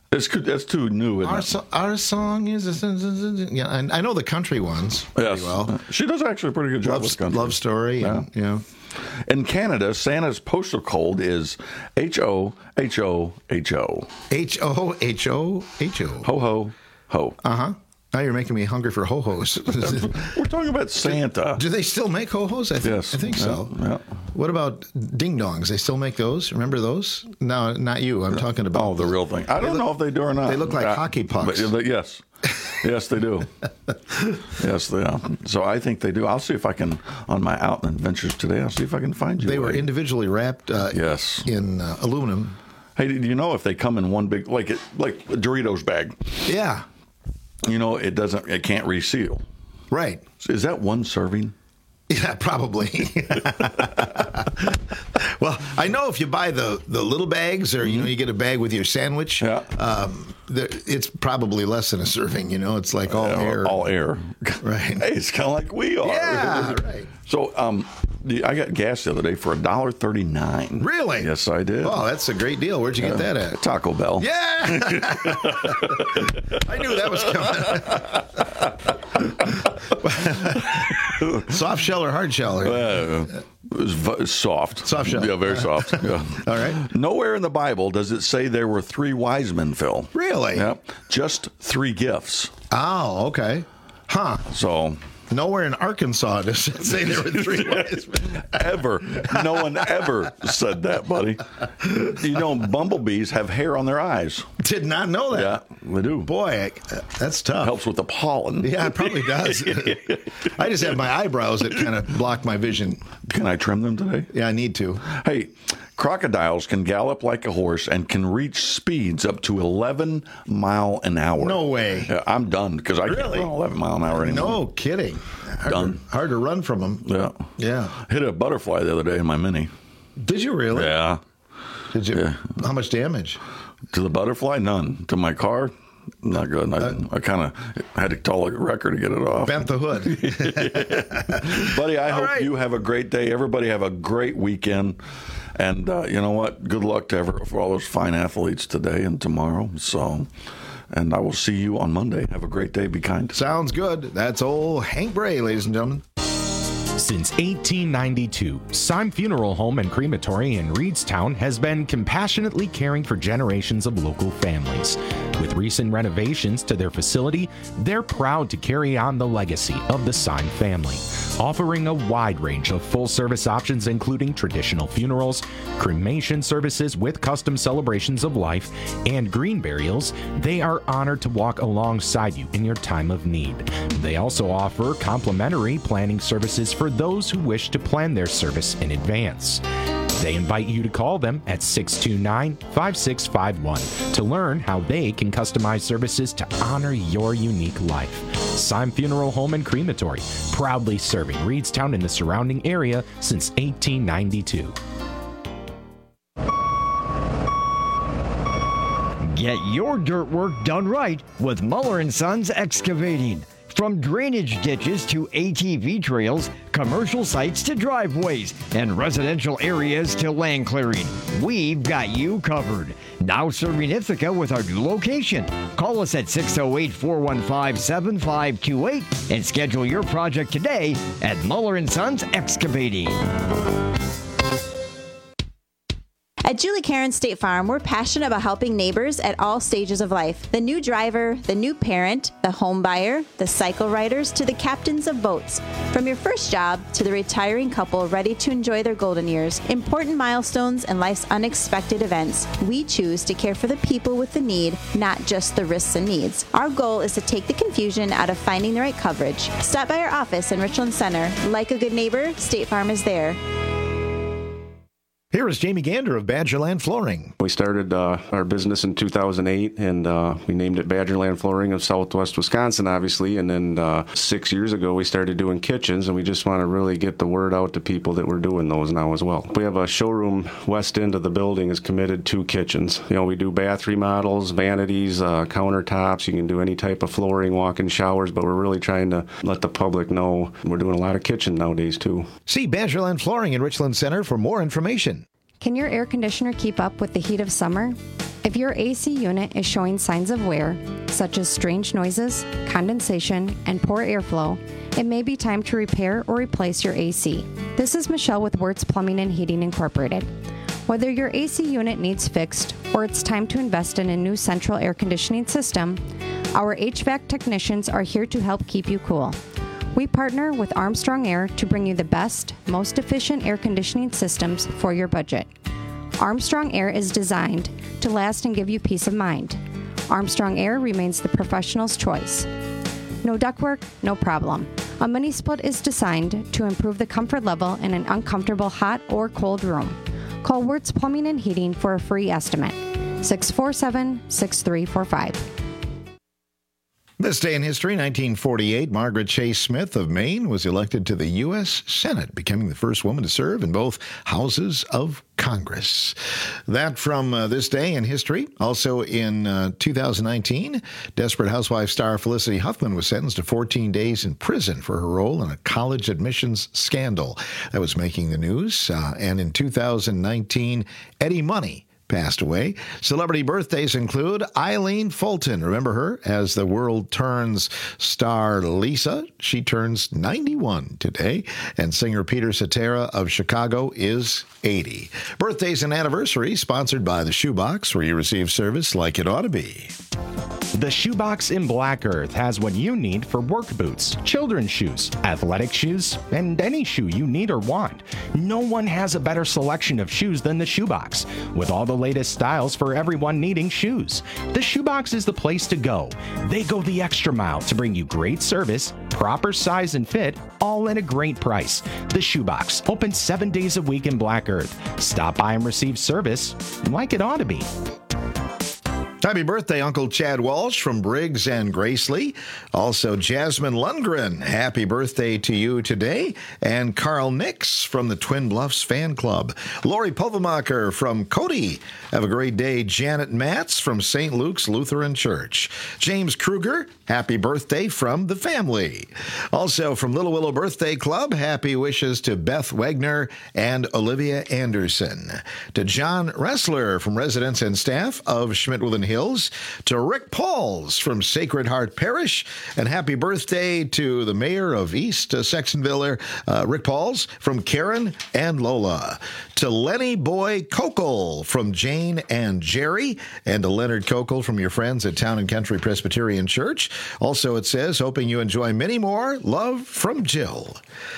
It's that's too new. Isn't our, it? so, our song is yeah. And I know the country ones pretty Yes. well. She does actually a pretty good job Love, with country. love story. Yeah. And, yeah. In Canada, Santa's postal code is H O H O H O. H O H O H O. Ho ho ho. Uh huh. Now you're making me hungry for ho-hos. We're talking about Santa. Do, do they still make ho-hos? I think, Yes. I think so. Yeah, yeah. What about ding-dongs? They still make those? Remember those? No, not you. I'm talking about... Oh, the real thing. I don't look, know if they do or not. They look like Uh, hockey pucks. But, yes. Yes, they do. Yes, they are. So I think they do. I'll see if I can, on my out adventures today, I'll see if I can find you. They were a- individually wrapped uh, Yes. in uh, aluminum. Hey, do you know if they come in one big, like it, like a Doritos bag? Yeah. You know, it doesn't, it can't reseal. Right. Is that one serving? Yeah, probably. Well, I know if you buy the, the little bags, or you know, you get a bag with your sandwich. Yeah. Um, there, it's probably less than a serving. You know, it's like all Yeah, air. All air. Right. Hey, it's kind of like we are. Yeah, right. So, um, the- I got gas the other day for a dollar thirty-nine. Really? Yes, I did. Oh, that's a great deal. Where'd you get Uh, that at? Taco Bell. Yeah. I knew that was coming. Soft shell or hard shell? Or? Uh, it was v- soft. Soft shell. Yeah, very soft. Yeah. All right. Nowhere in the Bible does it say there were three wise men, Phil. Really? Yep. Just three gifts. Oh, okay. Huh. So. Nowhere in Arkansas does it say there were three wise men. Ever. No one ever said that, buddy. You know, bumblebees have hair on their eyes. Did not know that. Yeah, they do. Boy, I, that's tough. Helps with the pollen. Yeah, it probably does. I just have my eyebrows that kind of block my vision. Can I trim them today? Yeah, I need to. Hey, crocodiles can gallop like a horse and can reach speeds up to eleven mile an hour. No way. Yeah, I'm done because I can't Really? run eleven mile an hour anymore. No kidding. Hard Done. To, hard to run from them. Yeah. Yeah. Hit a butterfly the other day in my Mini. Did you really? Yeah. Did you? Yeah. How much damage? To the butterfly, none. To my car, not good. I, I kind of had to tell a wrecker to get it off. Bent the hood. Buddy, I All hope right. you have a great day. Everybody have a great weekend. And uh, you know what? Good luck to ever, for all those fine athletes today and tomorrow. So, and I will see you on Monday. Have a great day. Be kind. Sounds good. That's old Hank Bray, ladies and gentlemen. Since eighteen ninety-two, Syme Funeral Home and Crematory in Reedstown has been compassionately caring for generations of local families. With recent renovations to their facility, they're proud to carry on the legacy of the Syme family, offering a wide range of full-service options including traditional funerals, cremation services with custom celebrations of life, and green burials. They are honored to walk alongside you in your time of need. They also offer complimentary planning services for those who wish to plan their service in advance. They invite you to call them at six two nine, five six five one to learn how they can customize services to honor your unique life. Syme Funeral Home and Crematory, proudly serving Reedstown and the surrounding area since eighteen ninety-two. Get your dirt work done right with Muller and Sons Excavating. From drainage ditches to A T V trails, commercial sites to driveways, and residential areas to land clearing, we've got you covered. Now serving Ithaca with our new location. Call us at six oh eight, four one five, seven five two eight and schedule your project today at Muller and Sons Excavating. At Julie Karen State Farm, we're passionate about helping neighbors at all stages of life. The new driver, the new parent, the home buyer, the cycle riders, to the captains of boats. From your first job to the retiring couple ready to enjoy their golden years, important milestones, and life's unexpected events, we choose to care for the people with the need, not just the risks and needs. Our goal is to take the confusion out of finding the right coverage. Stop by our office in Richland Center. Like a good neighbor, State Farm is there. Here is Jamie Gander of Badgerland Flooring. We started uh, our business in two thousand eight, and uh, we named it Badgerland Flooring of Southwest Wisconsin, obviously. And then uh, six years ago, we started doing kitchens, and we just want to really get the word out to people that we're doing those now as well. We have a showroom west end of the building is committed to kitchens. You know, we do bath remodels, vanities, uh, countertops. You can do any type of flooring, walk-in showers, but we're really trying to let the public know we're doing a lot of kitchen nowadays, too. See Badgerland Flooring in Richland Center for more information. Can your air conditioner keep up with the heat of summer? If your A C unit is showing signs of wear, such as strange noises, condensation, and poor airflow, it may be time to repair or replace your A C. This is Michelle with Wirtz Plumbing and Heating Incorporated. Whether your A C unit needs fixed or it's time to invest in a new central air conditioning system, our H V A C technicians are here to help keep you cool. We partner with Armstrong Air to bring you the best, most efficient air conditioning systems for your budget. Armstrong Air is designed to last and give you peace of mind. Armstrong Air remains the professional's choice. No ductwork, no problem. A mini split is designed to improve the comfort level in an uncomfortable hot or cold room. Call Wirtz Plumbing and Heating for a free estimate. six four seven, six three four five. This day in history, nineteen forty-eight, Margaret Chase Smith of Maine was elected to the U S Senate, becoming the first woman to serve in both houses of Congress. That from uh, this day in history. Also in uh, two thousand nineteen, Desperate Housewives star Felicity Huffman was sentenced to fourteen days in prison for her role in a college admissions scandal that was making the news. Uh, and in two thousand nineteen, Eddie Money passed away. Celebrity birthdays include Eileen Fulton. Remember her as The World Turns star Lisa? She turns ninety-one today. And singer Peter Cetera of Chicago is eighty. Birthdays and anniversaries sponsored by The Shoebox, where you receive service like it ought to be. The Shoebox in Black Earth has what you need for work boots, children's shoes, athletic shoes, and any shoe you need or want. No one has a better selection of shoes than the Shoebox, with all the latest styles for everyone needing shoes. The Shoebox is the place to go. They go the extra mile to bring you great service, proper size and fit, all at a great price. The Shoebox, open seven days a week in Black Earth. Stop by and receive service like it ought to be. Happy birthday, Uncle Chad Walsh from Briggs and Gracely. Also, Jasmine Lundgren, happy birthday to you today. And Carl Nix from the Twin Bluffs Fan Club. Lori Pulvermacher from Cody, have a great day. Janet Matz from Saint Luke's Lutheran Church. James Kruger, happy birthday from the family. Also, from Little Willow Birthday Club, happy wishes to Beth Wegner and Olivia Anderson. To John Ressler from residents and staff of Schmidt-Woodland Hills. To Rick Pauls from Sacred Heart Parish, and happy birthday to the mayor of East uh, Saxonville, uh, Rick Pauls, from Karen and Lola. To Lenny Boy Kokel from Jane and Jerry, and to Leonard Kokel from your friends at Town and Country Presbyterian Church. Also, it says, hoping you enjoy many more. Love from Jill.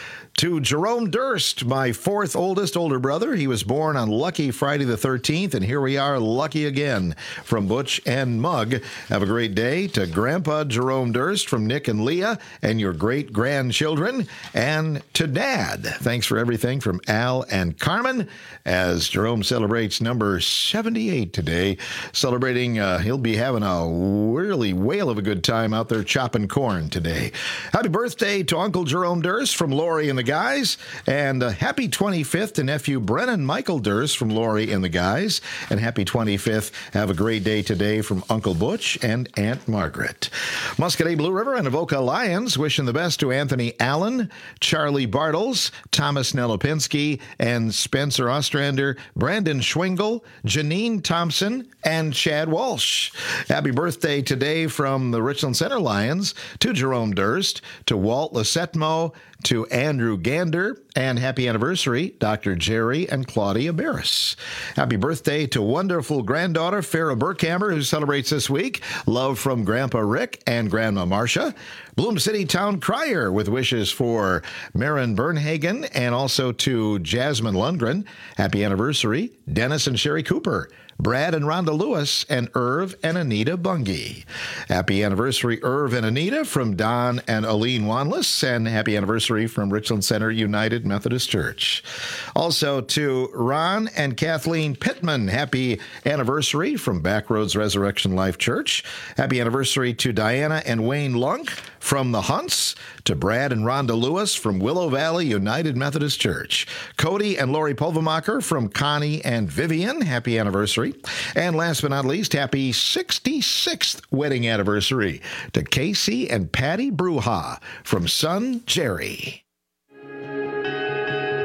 To Jerome Durst, my fourth oldest older brother. He was born on lucky Friday the thirteenth, and here we are, lucky again, from Butch and Mug. Have a great day. To Grandpa Jerome Durst from Nick and Leah and your great-grandchildren. And to Dad, thanks for everything from Al and Carmen, as Jerome celebrates number seventy-eight today. Celebrating, uh, he'll be having a really whale of a good time out there chopping corn today. Happy birthday to Uncle Jerome Durst from Lori and the Guys, and uh, happy twenty-fifth to nephew Brennan Michael Durst from Lori and the Guys, and happy twenty-fifth. Have a great day today from Uncle Butch and Aunt Margaret. Muscadet Blue River and Avoca Lions wishing the best to Anthony Allen, Charlie Bartles, Thomas Nelopinski, and Spencer Ostrander, Brandon Schwingle, Janine Thompson, and Chad Walsh. Happy birthday today from the Richland Center Lions to Jerome Durst, to Walt Lasetmo, to Andrew Gander, and happy anniversary, Doctor Jerry and Claudia Barris. Happy birthday to wonderful granddaughter Farrah Burkhammer, who celebrates this week. Love from Grandpa Rick and Grandma Marcia. Bloom City Town Crier with wishes for Marin Bernhagen, and also to Jasmine Lundgren. Happy anniversary, Dennis and Sherry Cooper. Brad and Rhonda Lewis, and Irv and Anita Bungie. Happy anniversary, Irv and Anita, from Don and Aline Wanless, and happy anniversary from Richland Center United Methodist Church. Also to Ron and Kathleen Pittman, happy anniversary from Backroads Resurrection Life Church. Happy anniversary to Diana and Wayne Lunk from the Hunts, to Brad and Rhonda Lewis from Willow Valley United Methodist Church. Cody and Lori Pulvermacher from Connie and Vivian, happy anniversary. And last but not least, happy sixty-sixth wedding anniversary to Casey and Patty Bruha from son Jerry.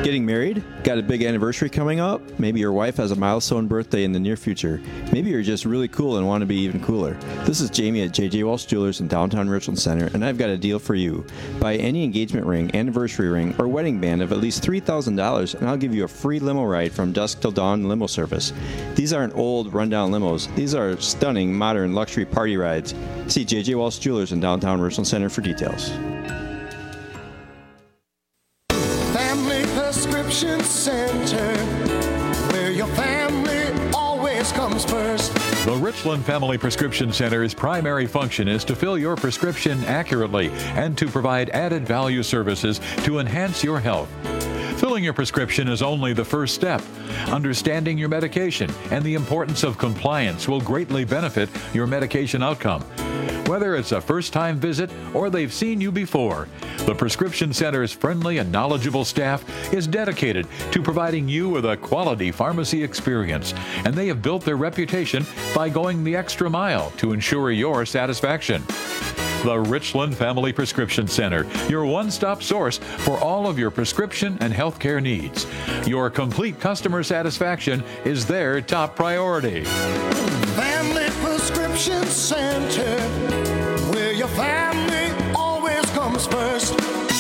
Getting married? Got a big anniversary coming up? Maybe your wife has a milestone birthday in the near future. Maybe you're just really cool and want to be even cooler. This is Jamie at J J Walsh Jewelers in downtown Richland Center, and I've got a deal for you. Buy any engagement ring, anniversary ring, or wedding band of at least three thousand dollars, and I'll give you a free limo ride from dusk till dawn limo service. These aren't old, rundown limos. These are stunning, modern, luxury party rides. See J J Walsh Jewelers in downtown Richland Center for details. Family Prescription Center, where your family always comes first. The Richland Family Prescription Center's primary function is to fill your prescription accurately and to provide added value services to enhance your health. Filling your prescription is only the first step. Understanding your medication and the importance of compliance will greatly benefit your medication outcome. Whether it's a first-time visit or they've seen you before, the Prescription Center's friendly and knowledgeable staff is dedicated to providing you with a quality pharmacy experience, and they have built their reputation by going the extra mile to ensure your satisfaction. The Richland Family Prescription Center, your one-stop source for all of your prescription and healthcare needs. Your complete customer satisfaction is their top priority. Family Prescription Center, where your family always comes first.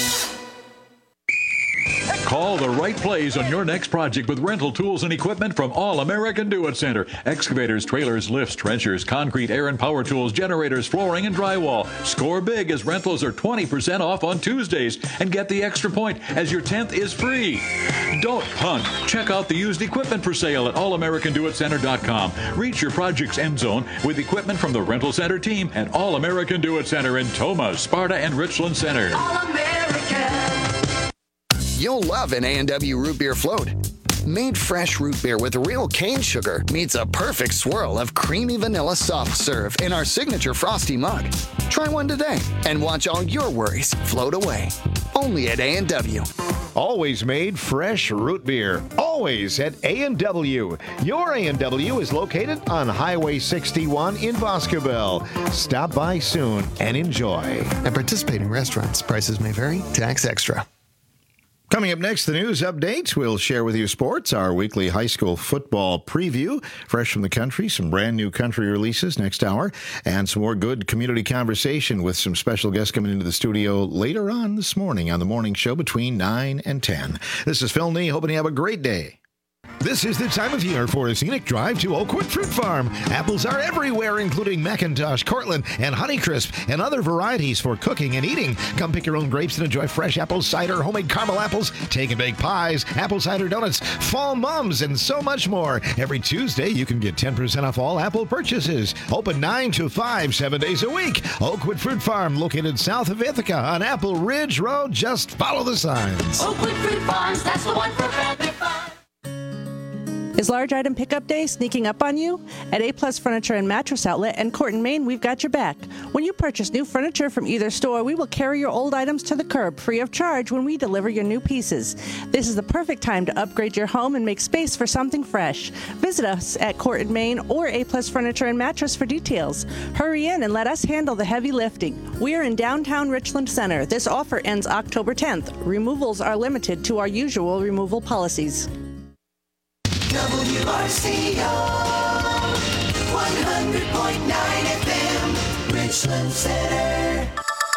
Call the right place on your next project with rental tools and equipment from All American Do It Center. Excavators, trailers, lifts, trenchers, concrete, air and power tools, generators, flooring, and drywall. Score big as rentals are twenty percent off on Tuesdays. And get the extra point as your tenth is free. Don't punt. Check out the used equipment for sale at all american do it center dot com. Reach your project's end zone with equipment from the Rental Center team at All American Do It Center in Tomah, Sparta, and Richland Center. All American. You'll love an A and W root beer float. Made fresh root beer with real cane sugar meets a perfect swirl of creamy vanilla soft serve in our signature frosty mug. Try one today and watch all your worries float away. Only at A and W. Always made fresh root beer. Always at A and W. Your A and W is located on Highway sixty-one in Boscobel. Stop by soon and enjoy. At participating restaurants, prices may vary. Tax extra. Coming up next, the news updates. We'll share with you sports, our weekly high school football preview, fresh from the country, some brand new country releases next hour, and some more good community conversation with some special guests coming into the studio later on this morning on the morning show between nine and ten. This is Phil Nee, hoping you have a great day. This is the time of year for a scenic drive to Oakwood Fruit Farm. Apples are everywhere, including McIntosh, Cortland, and Honeycrisp, and other varieties for cooking and eating. Come pick your own grapes and enjoy fresh apple cider, homemade caramel apples, take and bake pies, apple cider donuts, fall mums, and so much more. Every Tuesday, you can get ten percent off all apple purchases. Open nine to five, seven days a week. Oakwood Fruit Farm, located south of Ithaca on Apple Ridge Road. Just follow the signs. Oakwood Fruit Farms, that's the one for family fun. Is large item pickup day sneaking up on you? At A-Plus Furniture and Mattress Outlet and Corton, Maine, we've got your back. When you purchase new furniture from either store, we will carry your old items to the curb free of charge when we deliver your new pieces. This is the perfect time to upgrade your home and make space for something fresh. Visit us at Corton, Maine or A-Plus Furniture and Mattress for details. Hurry in and let us handle the heavy lifting. We're in downtown Richland Center. This offer ends October tenth. Removals are limited to our usual removal policies. W R C O one hundred point nine F M, Richland Center.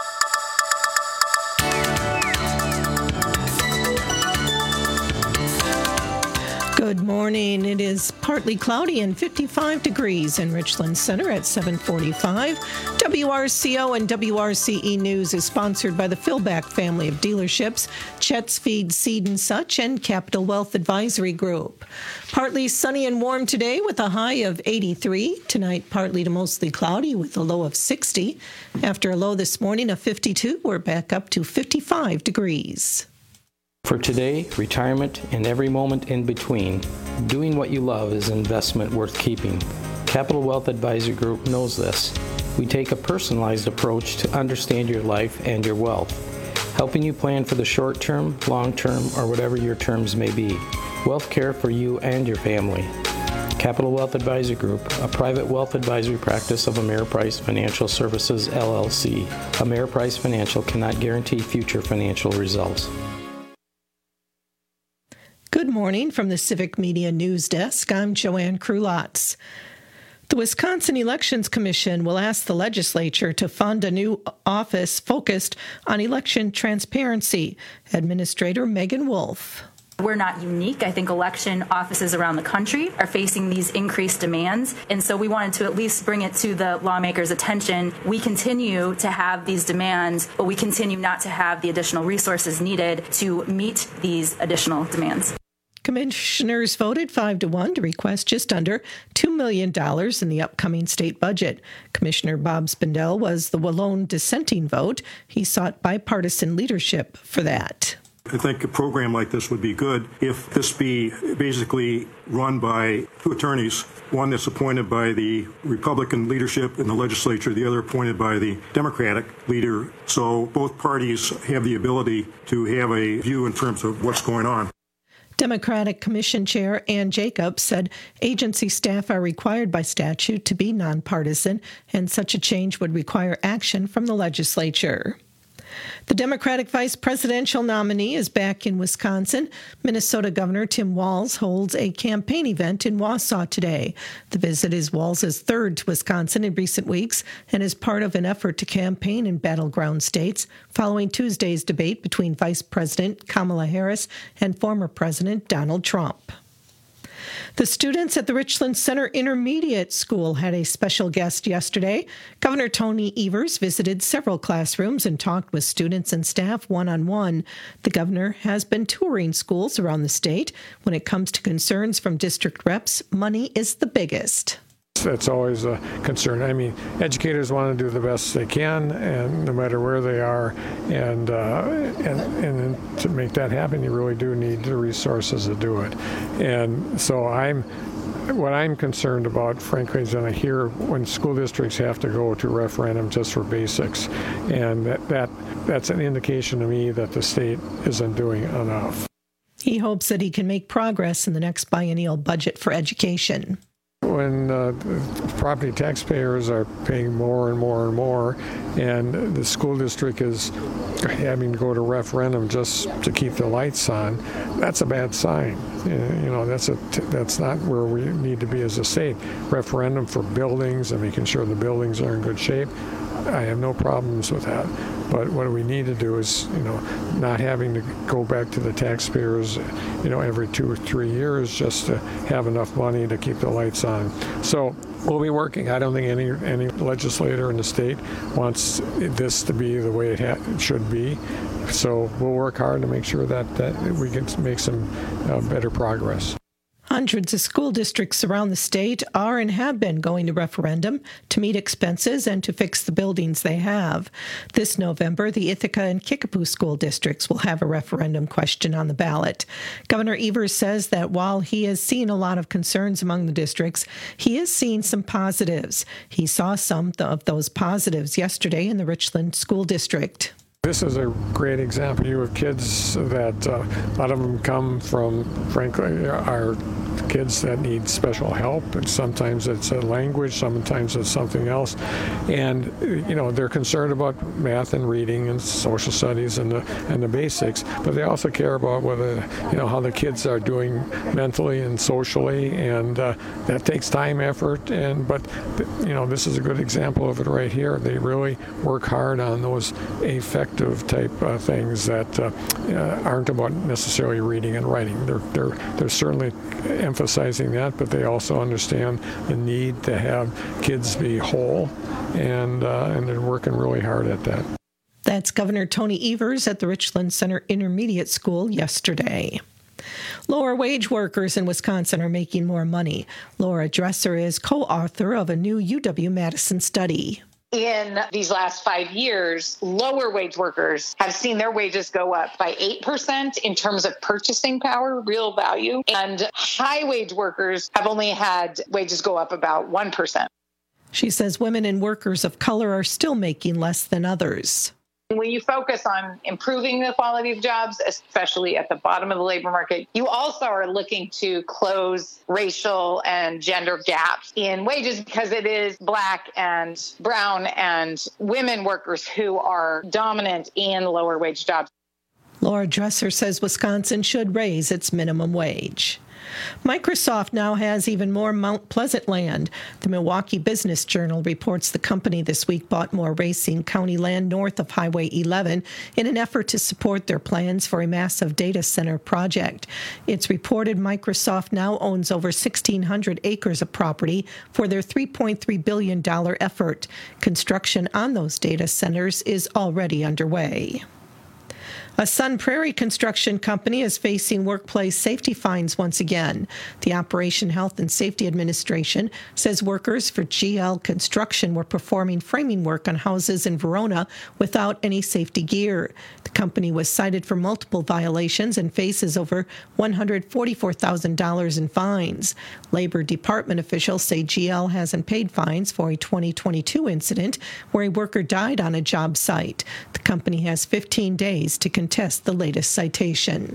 Good morning. It is partly cloudy and fifty-five degrees in Richland Center at seven forty-five. W R C O and W R C E News is sponsored by the Philback family of dealerships, Chet's Feed, Seed and Such, and Capital Wealth Advisory Group. Partly sunny and warm today with a high of eighty-three. Tonight, partly to mostly cloudy with a low of sixty. After a low this morning of fifty-two, we're back up to fifty-five degrees. For today, retirement, and every moment in between, doing what you love is an investment worth keeping. Capital Wealth Advisory Group knows this. We take a personalized approach to understand your life and your wealth, helping you plan for the short term, long term, or whatever your terms may be. Wealth care for you and your family. Capital Wealth Advisory Group, a private wealth advisory practice of Ameriprise Financial Services, L L C. Ameriprise Financial cannot guarantee future financial results. Good morning from the Civic Media News Desk. I'm Joanne Krulotz. The Wisconsin Elections Commission will ask the legislature to fund a new office focused on election transparency. Administrator Megan Wolf. We're not unique. I think election offices around the country are facing these increased demands. And so we wanted to at least bring it to the lawmakers' attention. We continue to have these demands, but we continue not to have the additional resources needed to meet these additional demands. Commissioners voted five to one to request just under two million dollars in the upcoming state budget. Commissioner Bob Spindell was the lone dissenting vote. He sought bipartisan leadership for that. I think a program like this would be good if this be basically run by two attorneys, one that's appointed by the Republican leadership in the legislature, the other appointed by the Democratic leader. So both parties have the ability to have a view in terms of what's going on. Democratic Commission Chair Ann Jacobs said agency staff are required by statute to be nonpartisan, and such a change would require action from the legislature. The Democratic vice presidential nominee is back in Wisconsin. Minnesota Governor Tim Walz holds a campaign event in Wausau today. The visit is Walz's third to Wisconsin in recent weeks and is part of an effort to campaign in battleground states following Tuesday's debate between Vice President Kamala Harris and former President Donald Trump. The students at the Richland Center Intermediate School had a special guest yesterday. Governor Tony Evers visited several classrooms and talked with students and staff one-on-one. The governor has been touring schools around the state. When it comes to concerns from district reps, money is the biggest. That's always a concern. I mean, educators want to do the best they can, and no matter where they are, and uh, and and to make that happen, you really do need the resources to do it. And so I'm, what I'm concerned about, frankly, is that I hear when school districts have to go to referendum just for basics, and that, that that's an indication to me that the state isn't doing enough. He hopes that he can make progress in the next biennial budget for education. When uh, property taxpayers are paying more and more and more, and the school district is having to go to referendum just to keep the lights on, that's a bad sign. You know, that's a that's not where we need to be as a state. Referendum for buildings and making sure the buildings are in good shape, I have no problems with that. But what we need to do is, you know, not having to go back to the taxpayers, you know, every two or three years just to have enough money to keep the lights on. So we'll be working. I don't think any any legislator in the state wants this to be the way it, ha- it should be. So we'll work hard to make sure that, that we can make some uh, better progress. Hundreds of school districts around the state are and have been going to referendum to meet expenses and to fix the buildings they have. This November, the Ithaca and Kickapoo school districts will have a referendum question on the ballot. Governor Evers says that while he has seen a lot of concerns among the districts, he has seen some positives. He saw some of those positives yesterday in the Richland School District. This is a great example. You have kids that uh, a lot of them come from, frankly, are kids that need special help, and sometimes it's a language, sometimes it's something else, and you know they're concerned about math and reading and social studies and the and the basics, but they also care about whether you know how the kids are doing mentally and socially, and uh, that takes time, effort, and but you know this is a good example of it right here. They really work hard on those affective type uh, things that uh, uh, aren't about necessarily reading and writing. They're they're they're certainly emphasizing that, but they also understand the need to have kids be whole, and uh, and they're working really hard at that. That's Governor Tony Evers at the Richland Center Intermediate School yesterday. Lower wage workers in Wisconsin are making more money. Laura Dresser is co-author of a new U W-Madison study. In these last five years, lower wage workers have seen their wages go up by eight percent in terms of purchasing power, real value, and high wage workers have only had wages go up about one percent. She says women and workers of color are still making less than others. When you focus on improving the quality of jobs, especially at the bottom of the labor market, you also are looking to close racial and gender gaps in wages because it is Black and brown and women workers who are dominant in lower wage jobs. Laura Dresser says Wisconsin should raise its minimum wage. Microsoft now has even more Mount Pleasant land. The Milwaukee Business Journal reports the company this week bought more Racine County land north of Highway eleven in an effort to support their plans for a massive data center project. It's reported Microsoft now owns over sixteen hundred acres of property for their three point three billion dollars effort. Construction on those data centers is already underway. A Sun Prairie construction company is facing workplace safety fines once again. The Operation Health and Safety Administration says workers for G L Construction were performing framing work on houses in Verona without any safety gear. The company was cited for multiple violations and faces over one hundred forty-four thousand dollars in fines. Labor Department officials say G L hasn't paid fines for a twenty twenty-two incident where a worker died on a job site. The company has fifteen days to contest the latest citation.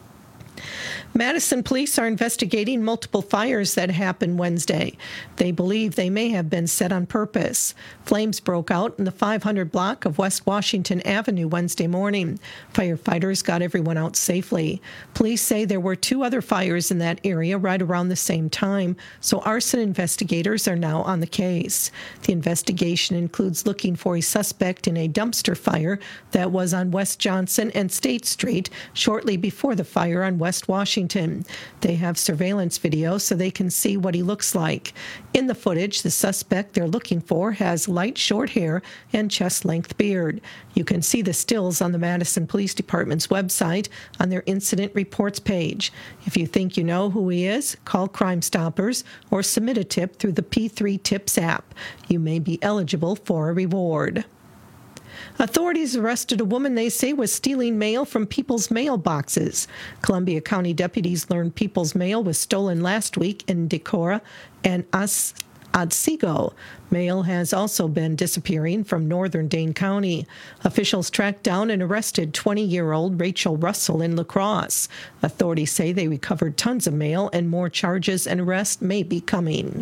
Madison police are investigating multiple fires that happened Wednesday. They believe they may have been set on purpose. Flames broke out in the five hundred block of West Washington Avenue Wednesday morning. Firefighters got everyone out safely. Police say there were two other fires in that area right around the same time, so arson investigators are now on the case. The investigation includes looking for a suspect in a dumpster fire that was on West Johnson and State Street shortly before the fire on West Washington. They have surveillance video so they can see what he looks like. In the footage, the suspect they're looking for has light short hair and chest-length beard. You can see the stills on the Madison Police Department's website on their incident reports page. If you think you know who he is, call Crime Stoppers or submit a tip through the P three Tips app. You may be eligible for a reward. Authorities arrested a woman they say was stealing mail from people's mailboxes. Columbia County deputies learned people's mail was stolen last week in Decorah and Os- Otsego. Mail has also been disappearing from northern Dane County. Officials tracked down and arrested twenty-year-old Rachel Russell in La Crosse. Authorities say they recovered tons of mail and more charges and arrests may be coming.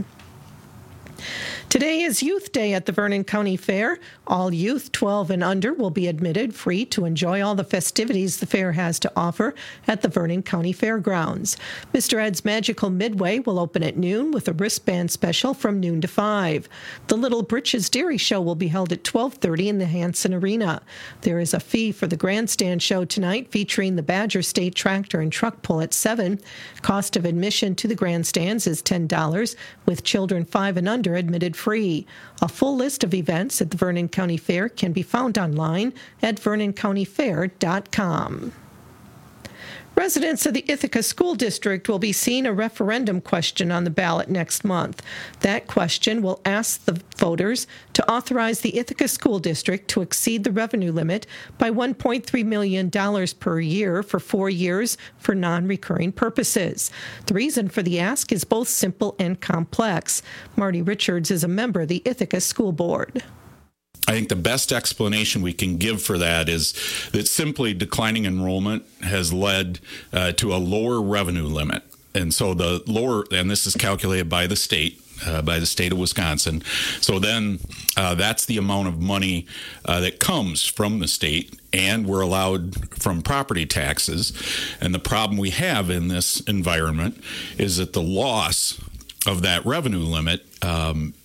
Today is Youth Day at the Vernon County Fair. All youth twelve and under will be admitted free to enjoy all the festivities the fair has to offer at the Vernon County Fairgrounds. Mister Ed's Magical Midway will open at noon with a wristband special from noon to five. The Little Britches Dairy Show will be held at twelve thirty in the Hanson Arena. There is a fee for the grandstand show tonight featuring the Badger State Tractor and Truck Pull at seven. Cost of admission to the grandstands is ten dollars, with children five and under admitted free. A full list of events at the Vernon County Fair can be found online at vernon county fair dot com. Residents of the Ithaca School District will be seeing a referendum question on the ballot next month. That question will ask the voters to authorize the Ithaca School District to exceed the revenue limit by one point three million dollars per year for four years for non-recurring purposes. The reason for the ask is both simple and complex. Marty Richards is a member of the Ithaca School Board. I think the best explanation we can give for that is that simply declining enrollment has led uh, to a lower revenue limit. And so the lower, and this is calculated by the state, uh, by the state of Wisconsin. So then uh, that's the amount of money uh, that comes from the state, and we're allowed from property taxes. And the problem we have in this environment is that the loss of that revenue limit um,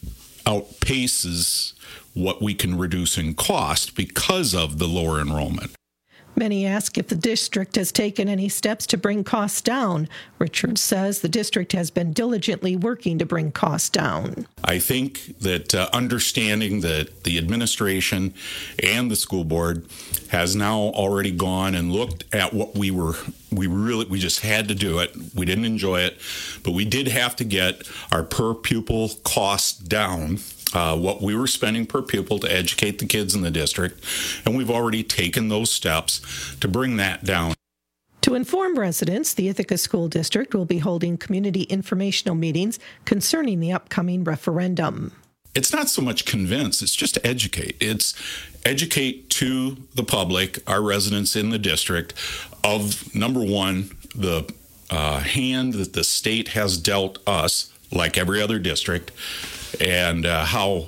outpaces what we can reduce in cost because of the lower enrollment. Many ask if the district has taken any steps to bring costs down. Richards says the district has been diligently working to bring costs down. I think that uh, understanding that the administration and the school board has now already gone and looked at what we were, we really, we just had to do it. We didn't enjoy it, but we did have to get our per pupil costs down. Uh, what we were spending per pupil to educate the kids in the district, and we've already taken those steps to bring that down. To inform residents, the Ithaca School District will be holding community informational meetings concerning the upcoming referendum. It's not so much convince, it's just to educate. It's educate to the public, our residents in the district, of, number one, the uh, hand that the state has dealt us, like every other district, and uh, how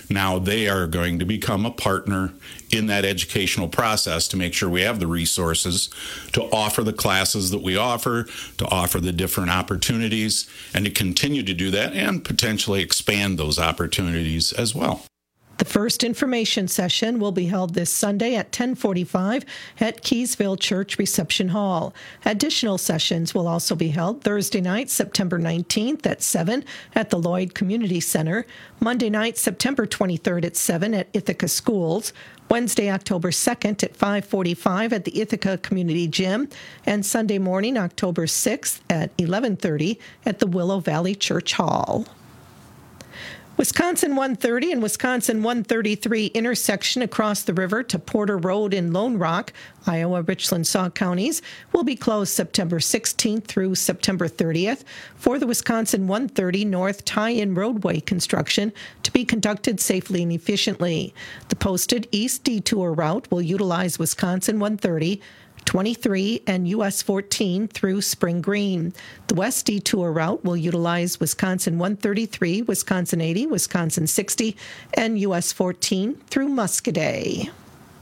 now they are going to become a partner in that educational process to make sure we have the resources to offer the classes that we offer, to offer the different opportunities, and to continue to do that and potentially expand those opportunities as well. The first information session will be held this Sunday at ten forty-five at Keysville Church Reception Hall. Additional sessions will also be held Thursday night, September nineteenth at seven at the Lloyd Community Center, Monday night, September twenty-third at seven at Ithaca Schools, Wednesday, October second at five forty-five at the Ithaca Community Gym, and Sunday morning, October sixth at eleven thirty at the Willow Valley Church Hall. Wisconsin one thirty and Wisconsin one thirty-three intersection across the river to Porter Road in Lone Rock, Iowa, Richland, Saw counties will be closed September sixteenth through September thirtieth for the Wisconsin one thirty North tie-in roadway construction to be conducted safely and efficiently. The posted East Detour route will utilize Wisconsin one thirty, twenty-three, and U S fourteen through Spring Green. The West Detour route will utilize Wisconsin one thirty-three, Wisconsin eighty, Wisconsin sixty, and U S fourteen through Muscoda.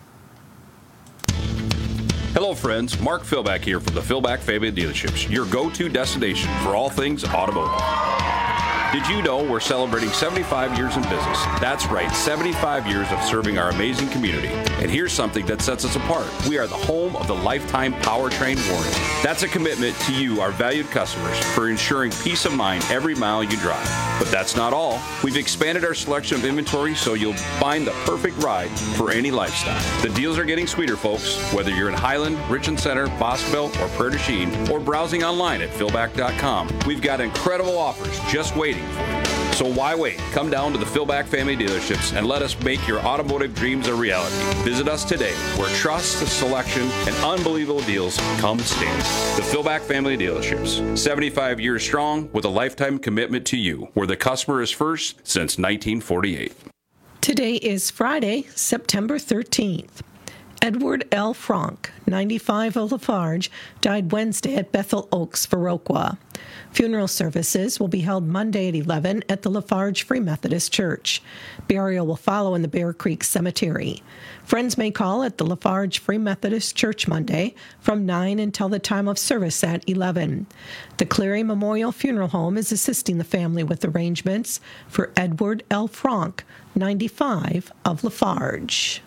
Hello, friends. Mark Philback here from the Philback Family Dealerships, your go-to destination for all things automotive. Did you know we're celebrating seventy-five years in business? That's right, seventy-five years of serving our amazing community. And here's something that sets us apart. We are the home of the lifetime powertrain warranty. That's a commitment to you, our valued customers, for ensuring peace of mind every mile you drive. But that's not all. We've expanded our selection of inventory so you'll find the perfect ride for any lifestyle. The deals are getting sweeter, folks. Whether you're in Highland, Richland Center, Bosqueville, or Prairie du Chien, or browsing online at philback dot com, we've got incredible offers just waiting for you. So why wait? Come down to the Philback Family Dealerships and let us make your automotive dreams a reality. Visit us today, where trust, selection, and unbelievable deals come standard. The Philback Family Dealerships, seventy-five years strong with a lifetime commitment to you, where the customer is first since nineteen forty-eight. Today is Friday, September thirteenth. Edward L. Frank, ninety-five of Lafarge, died Wednesday at Bethel Oaks, Viroqua. Funeral services will be held Monday at eleven at the Lafarge Free Methodist Church. Burial will follow in the Bear Creek Cemetery. Friends may call at the Lafarge Free Methodist Church Monday from nine until the time of service at eleven. The Cleary Memorial Funeral Home is assisting the family with arrangements for Edward L. Frank, ninety-five of Lafarge.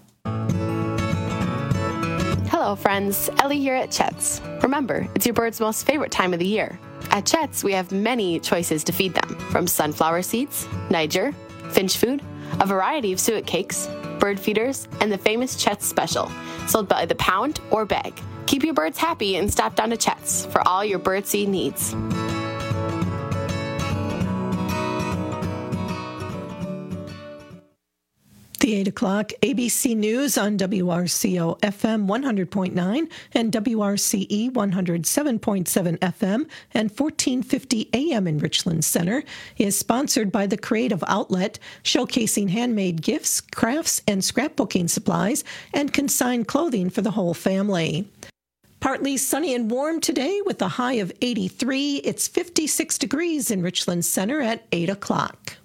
Hello, friends. Ellie here at Chet's. Remember, it's your bird's most favorite time of the year. At Chet's, we have many choices to feed them, from sunflower seeds, Niger, finch food, a variety of suet cakes, bird feeders, and the famous Chet's Special, sold by the pound or bag. Keep your birds happy and stop down to Chet's for all your birdseed needs. The eight o'clock A B C News on W R C O F M one hundred point nine and W R C E one oh seven point seven F M and fourteen fifty A M in Richland Center is sponsored by the Creative Outlet, showcasing handmade gifts, crafts, and scrapbooking supplies, and consigned clothing for the whole family. Partly sunny and warm today with a high of eighty-three. It's fifty-six degrees in Richland Center at eight o'clock.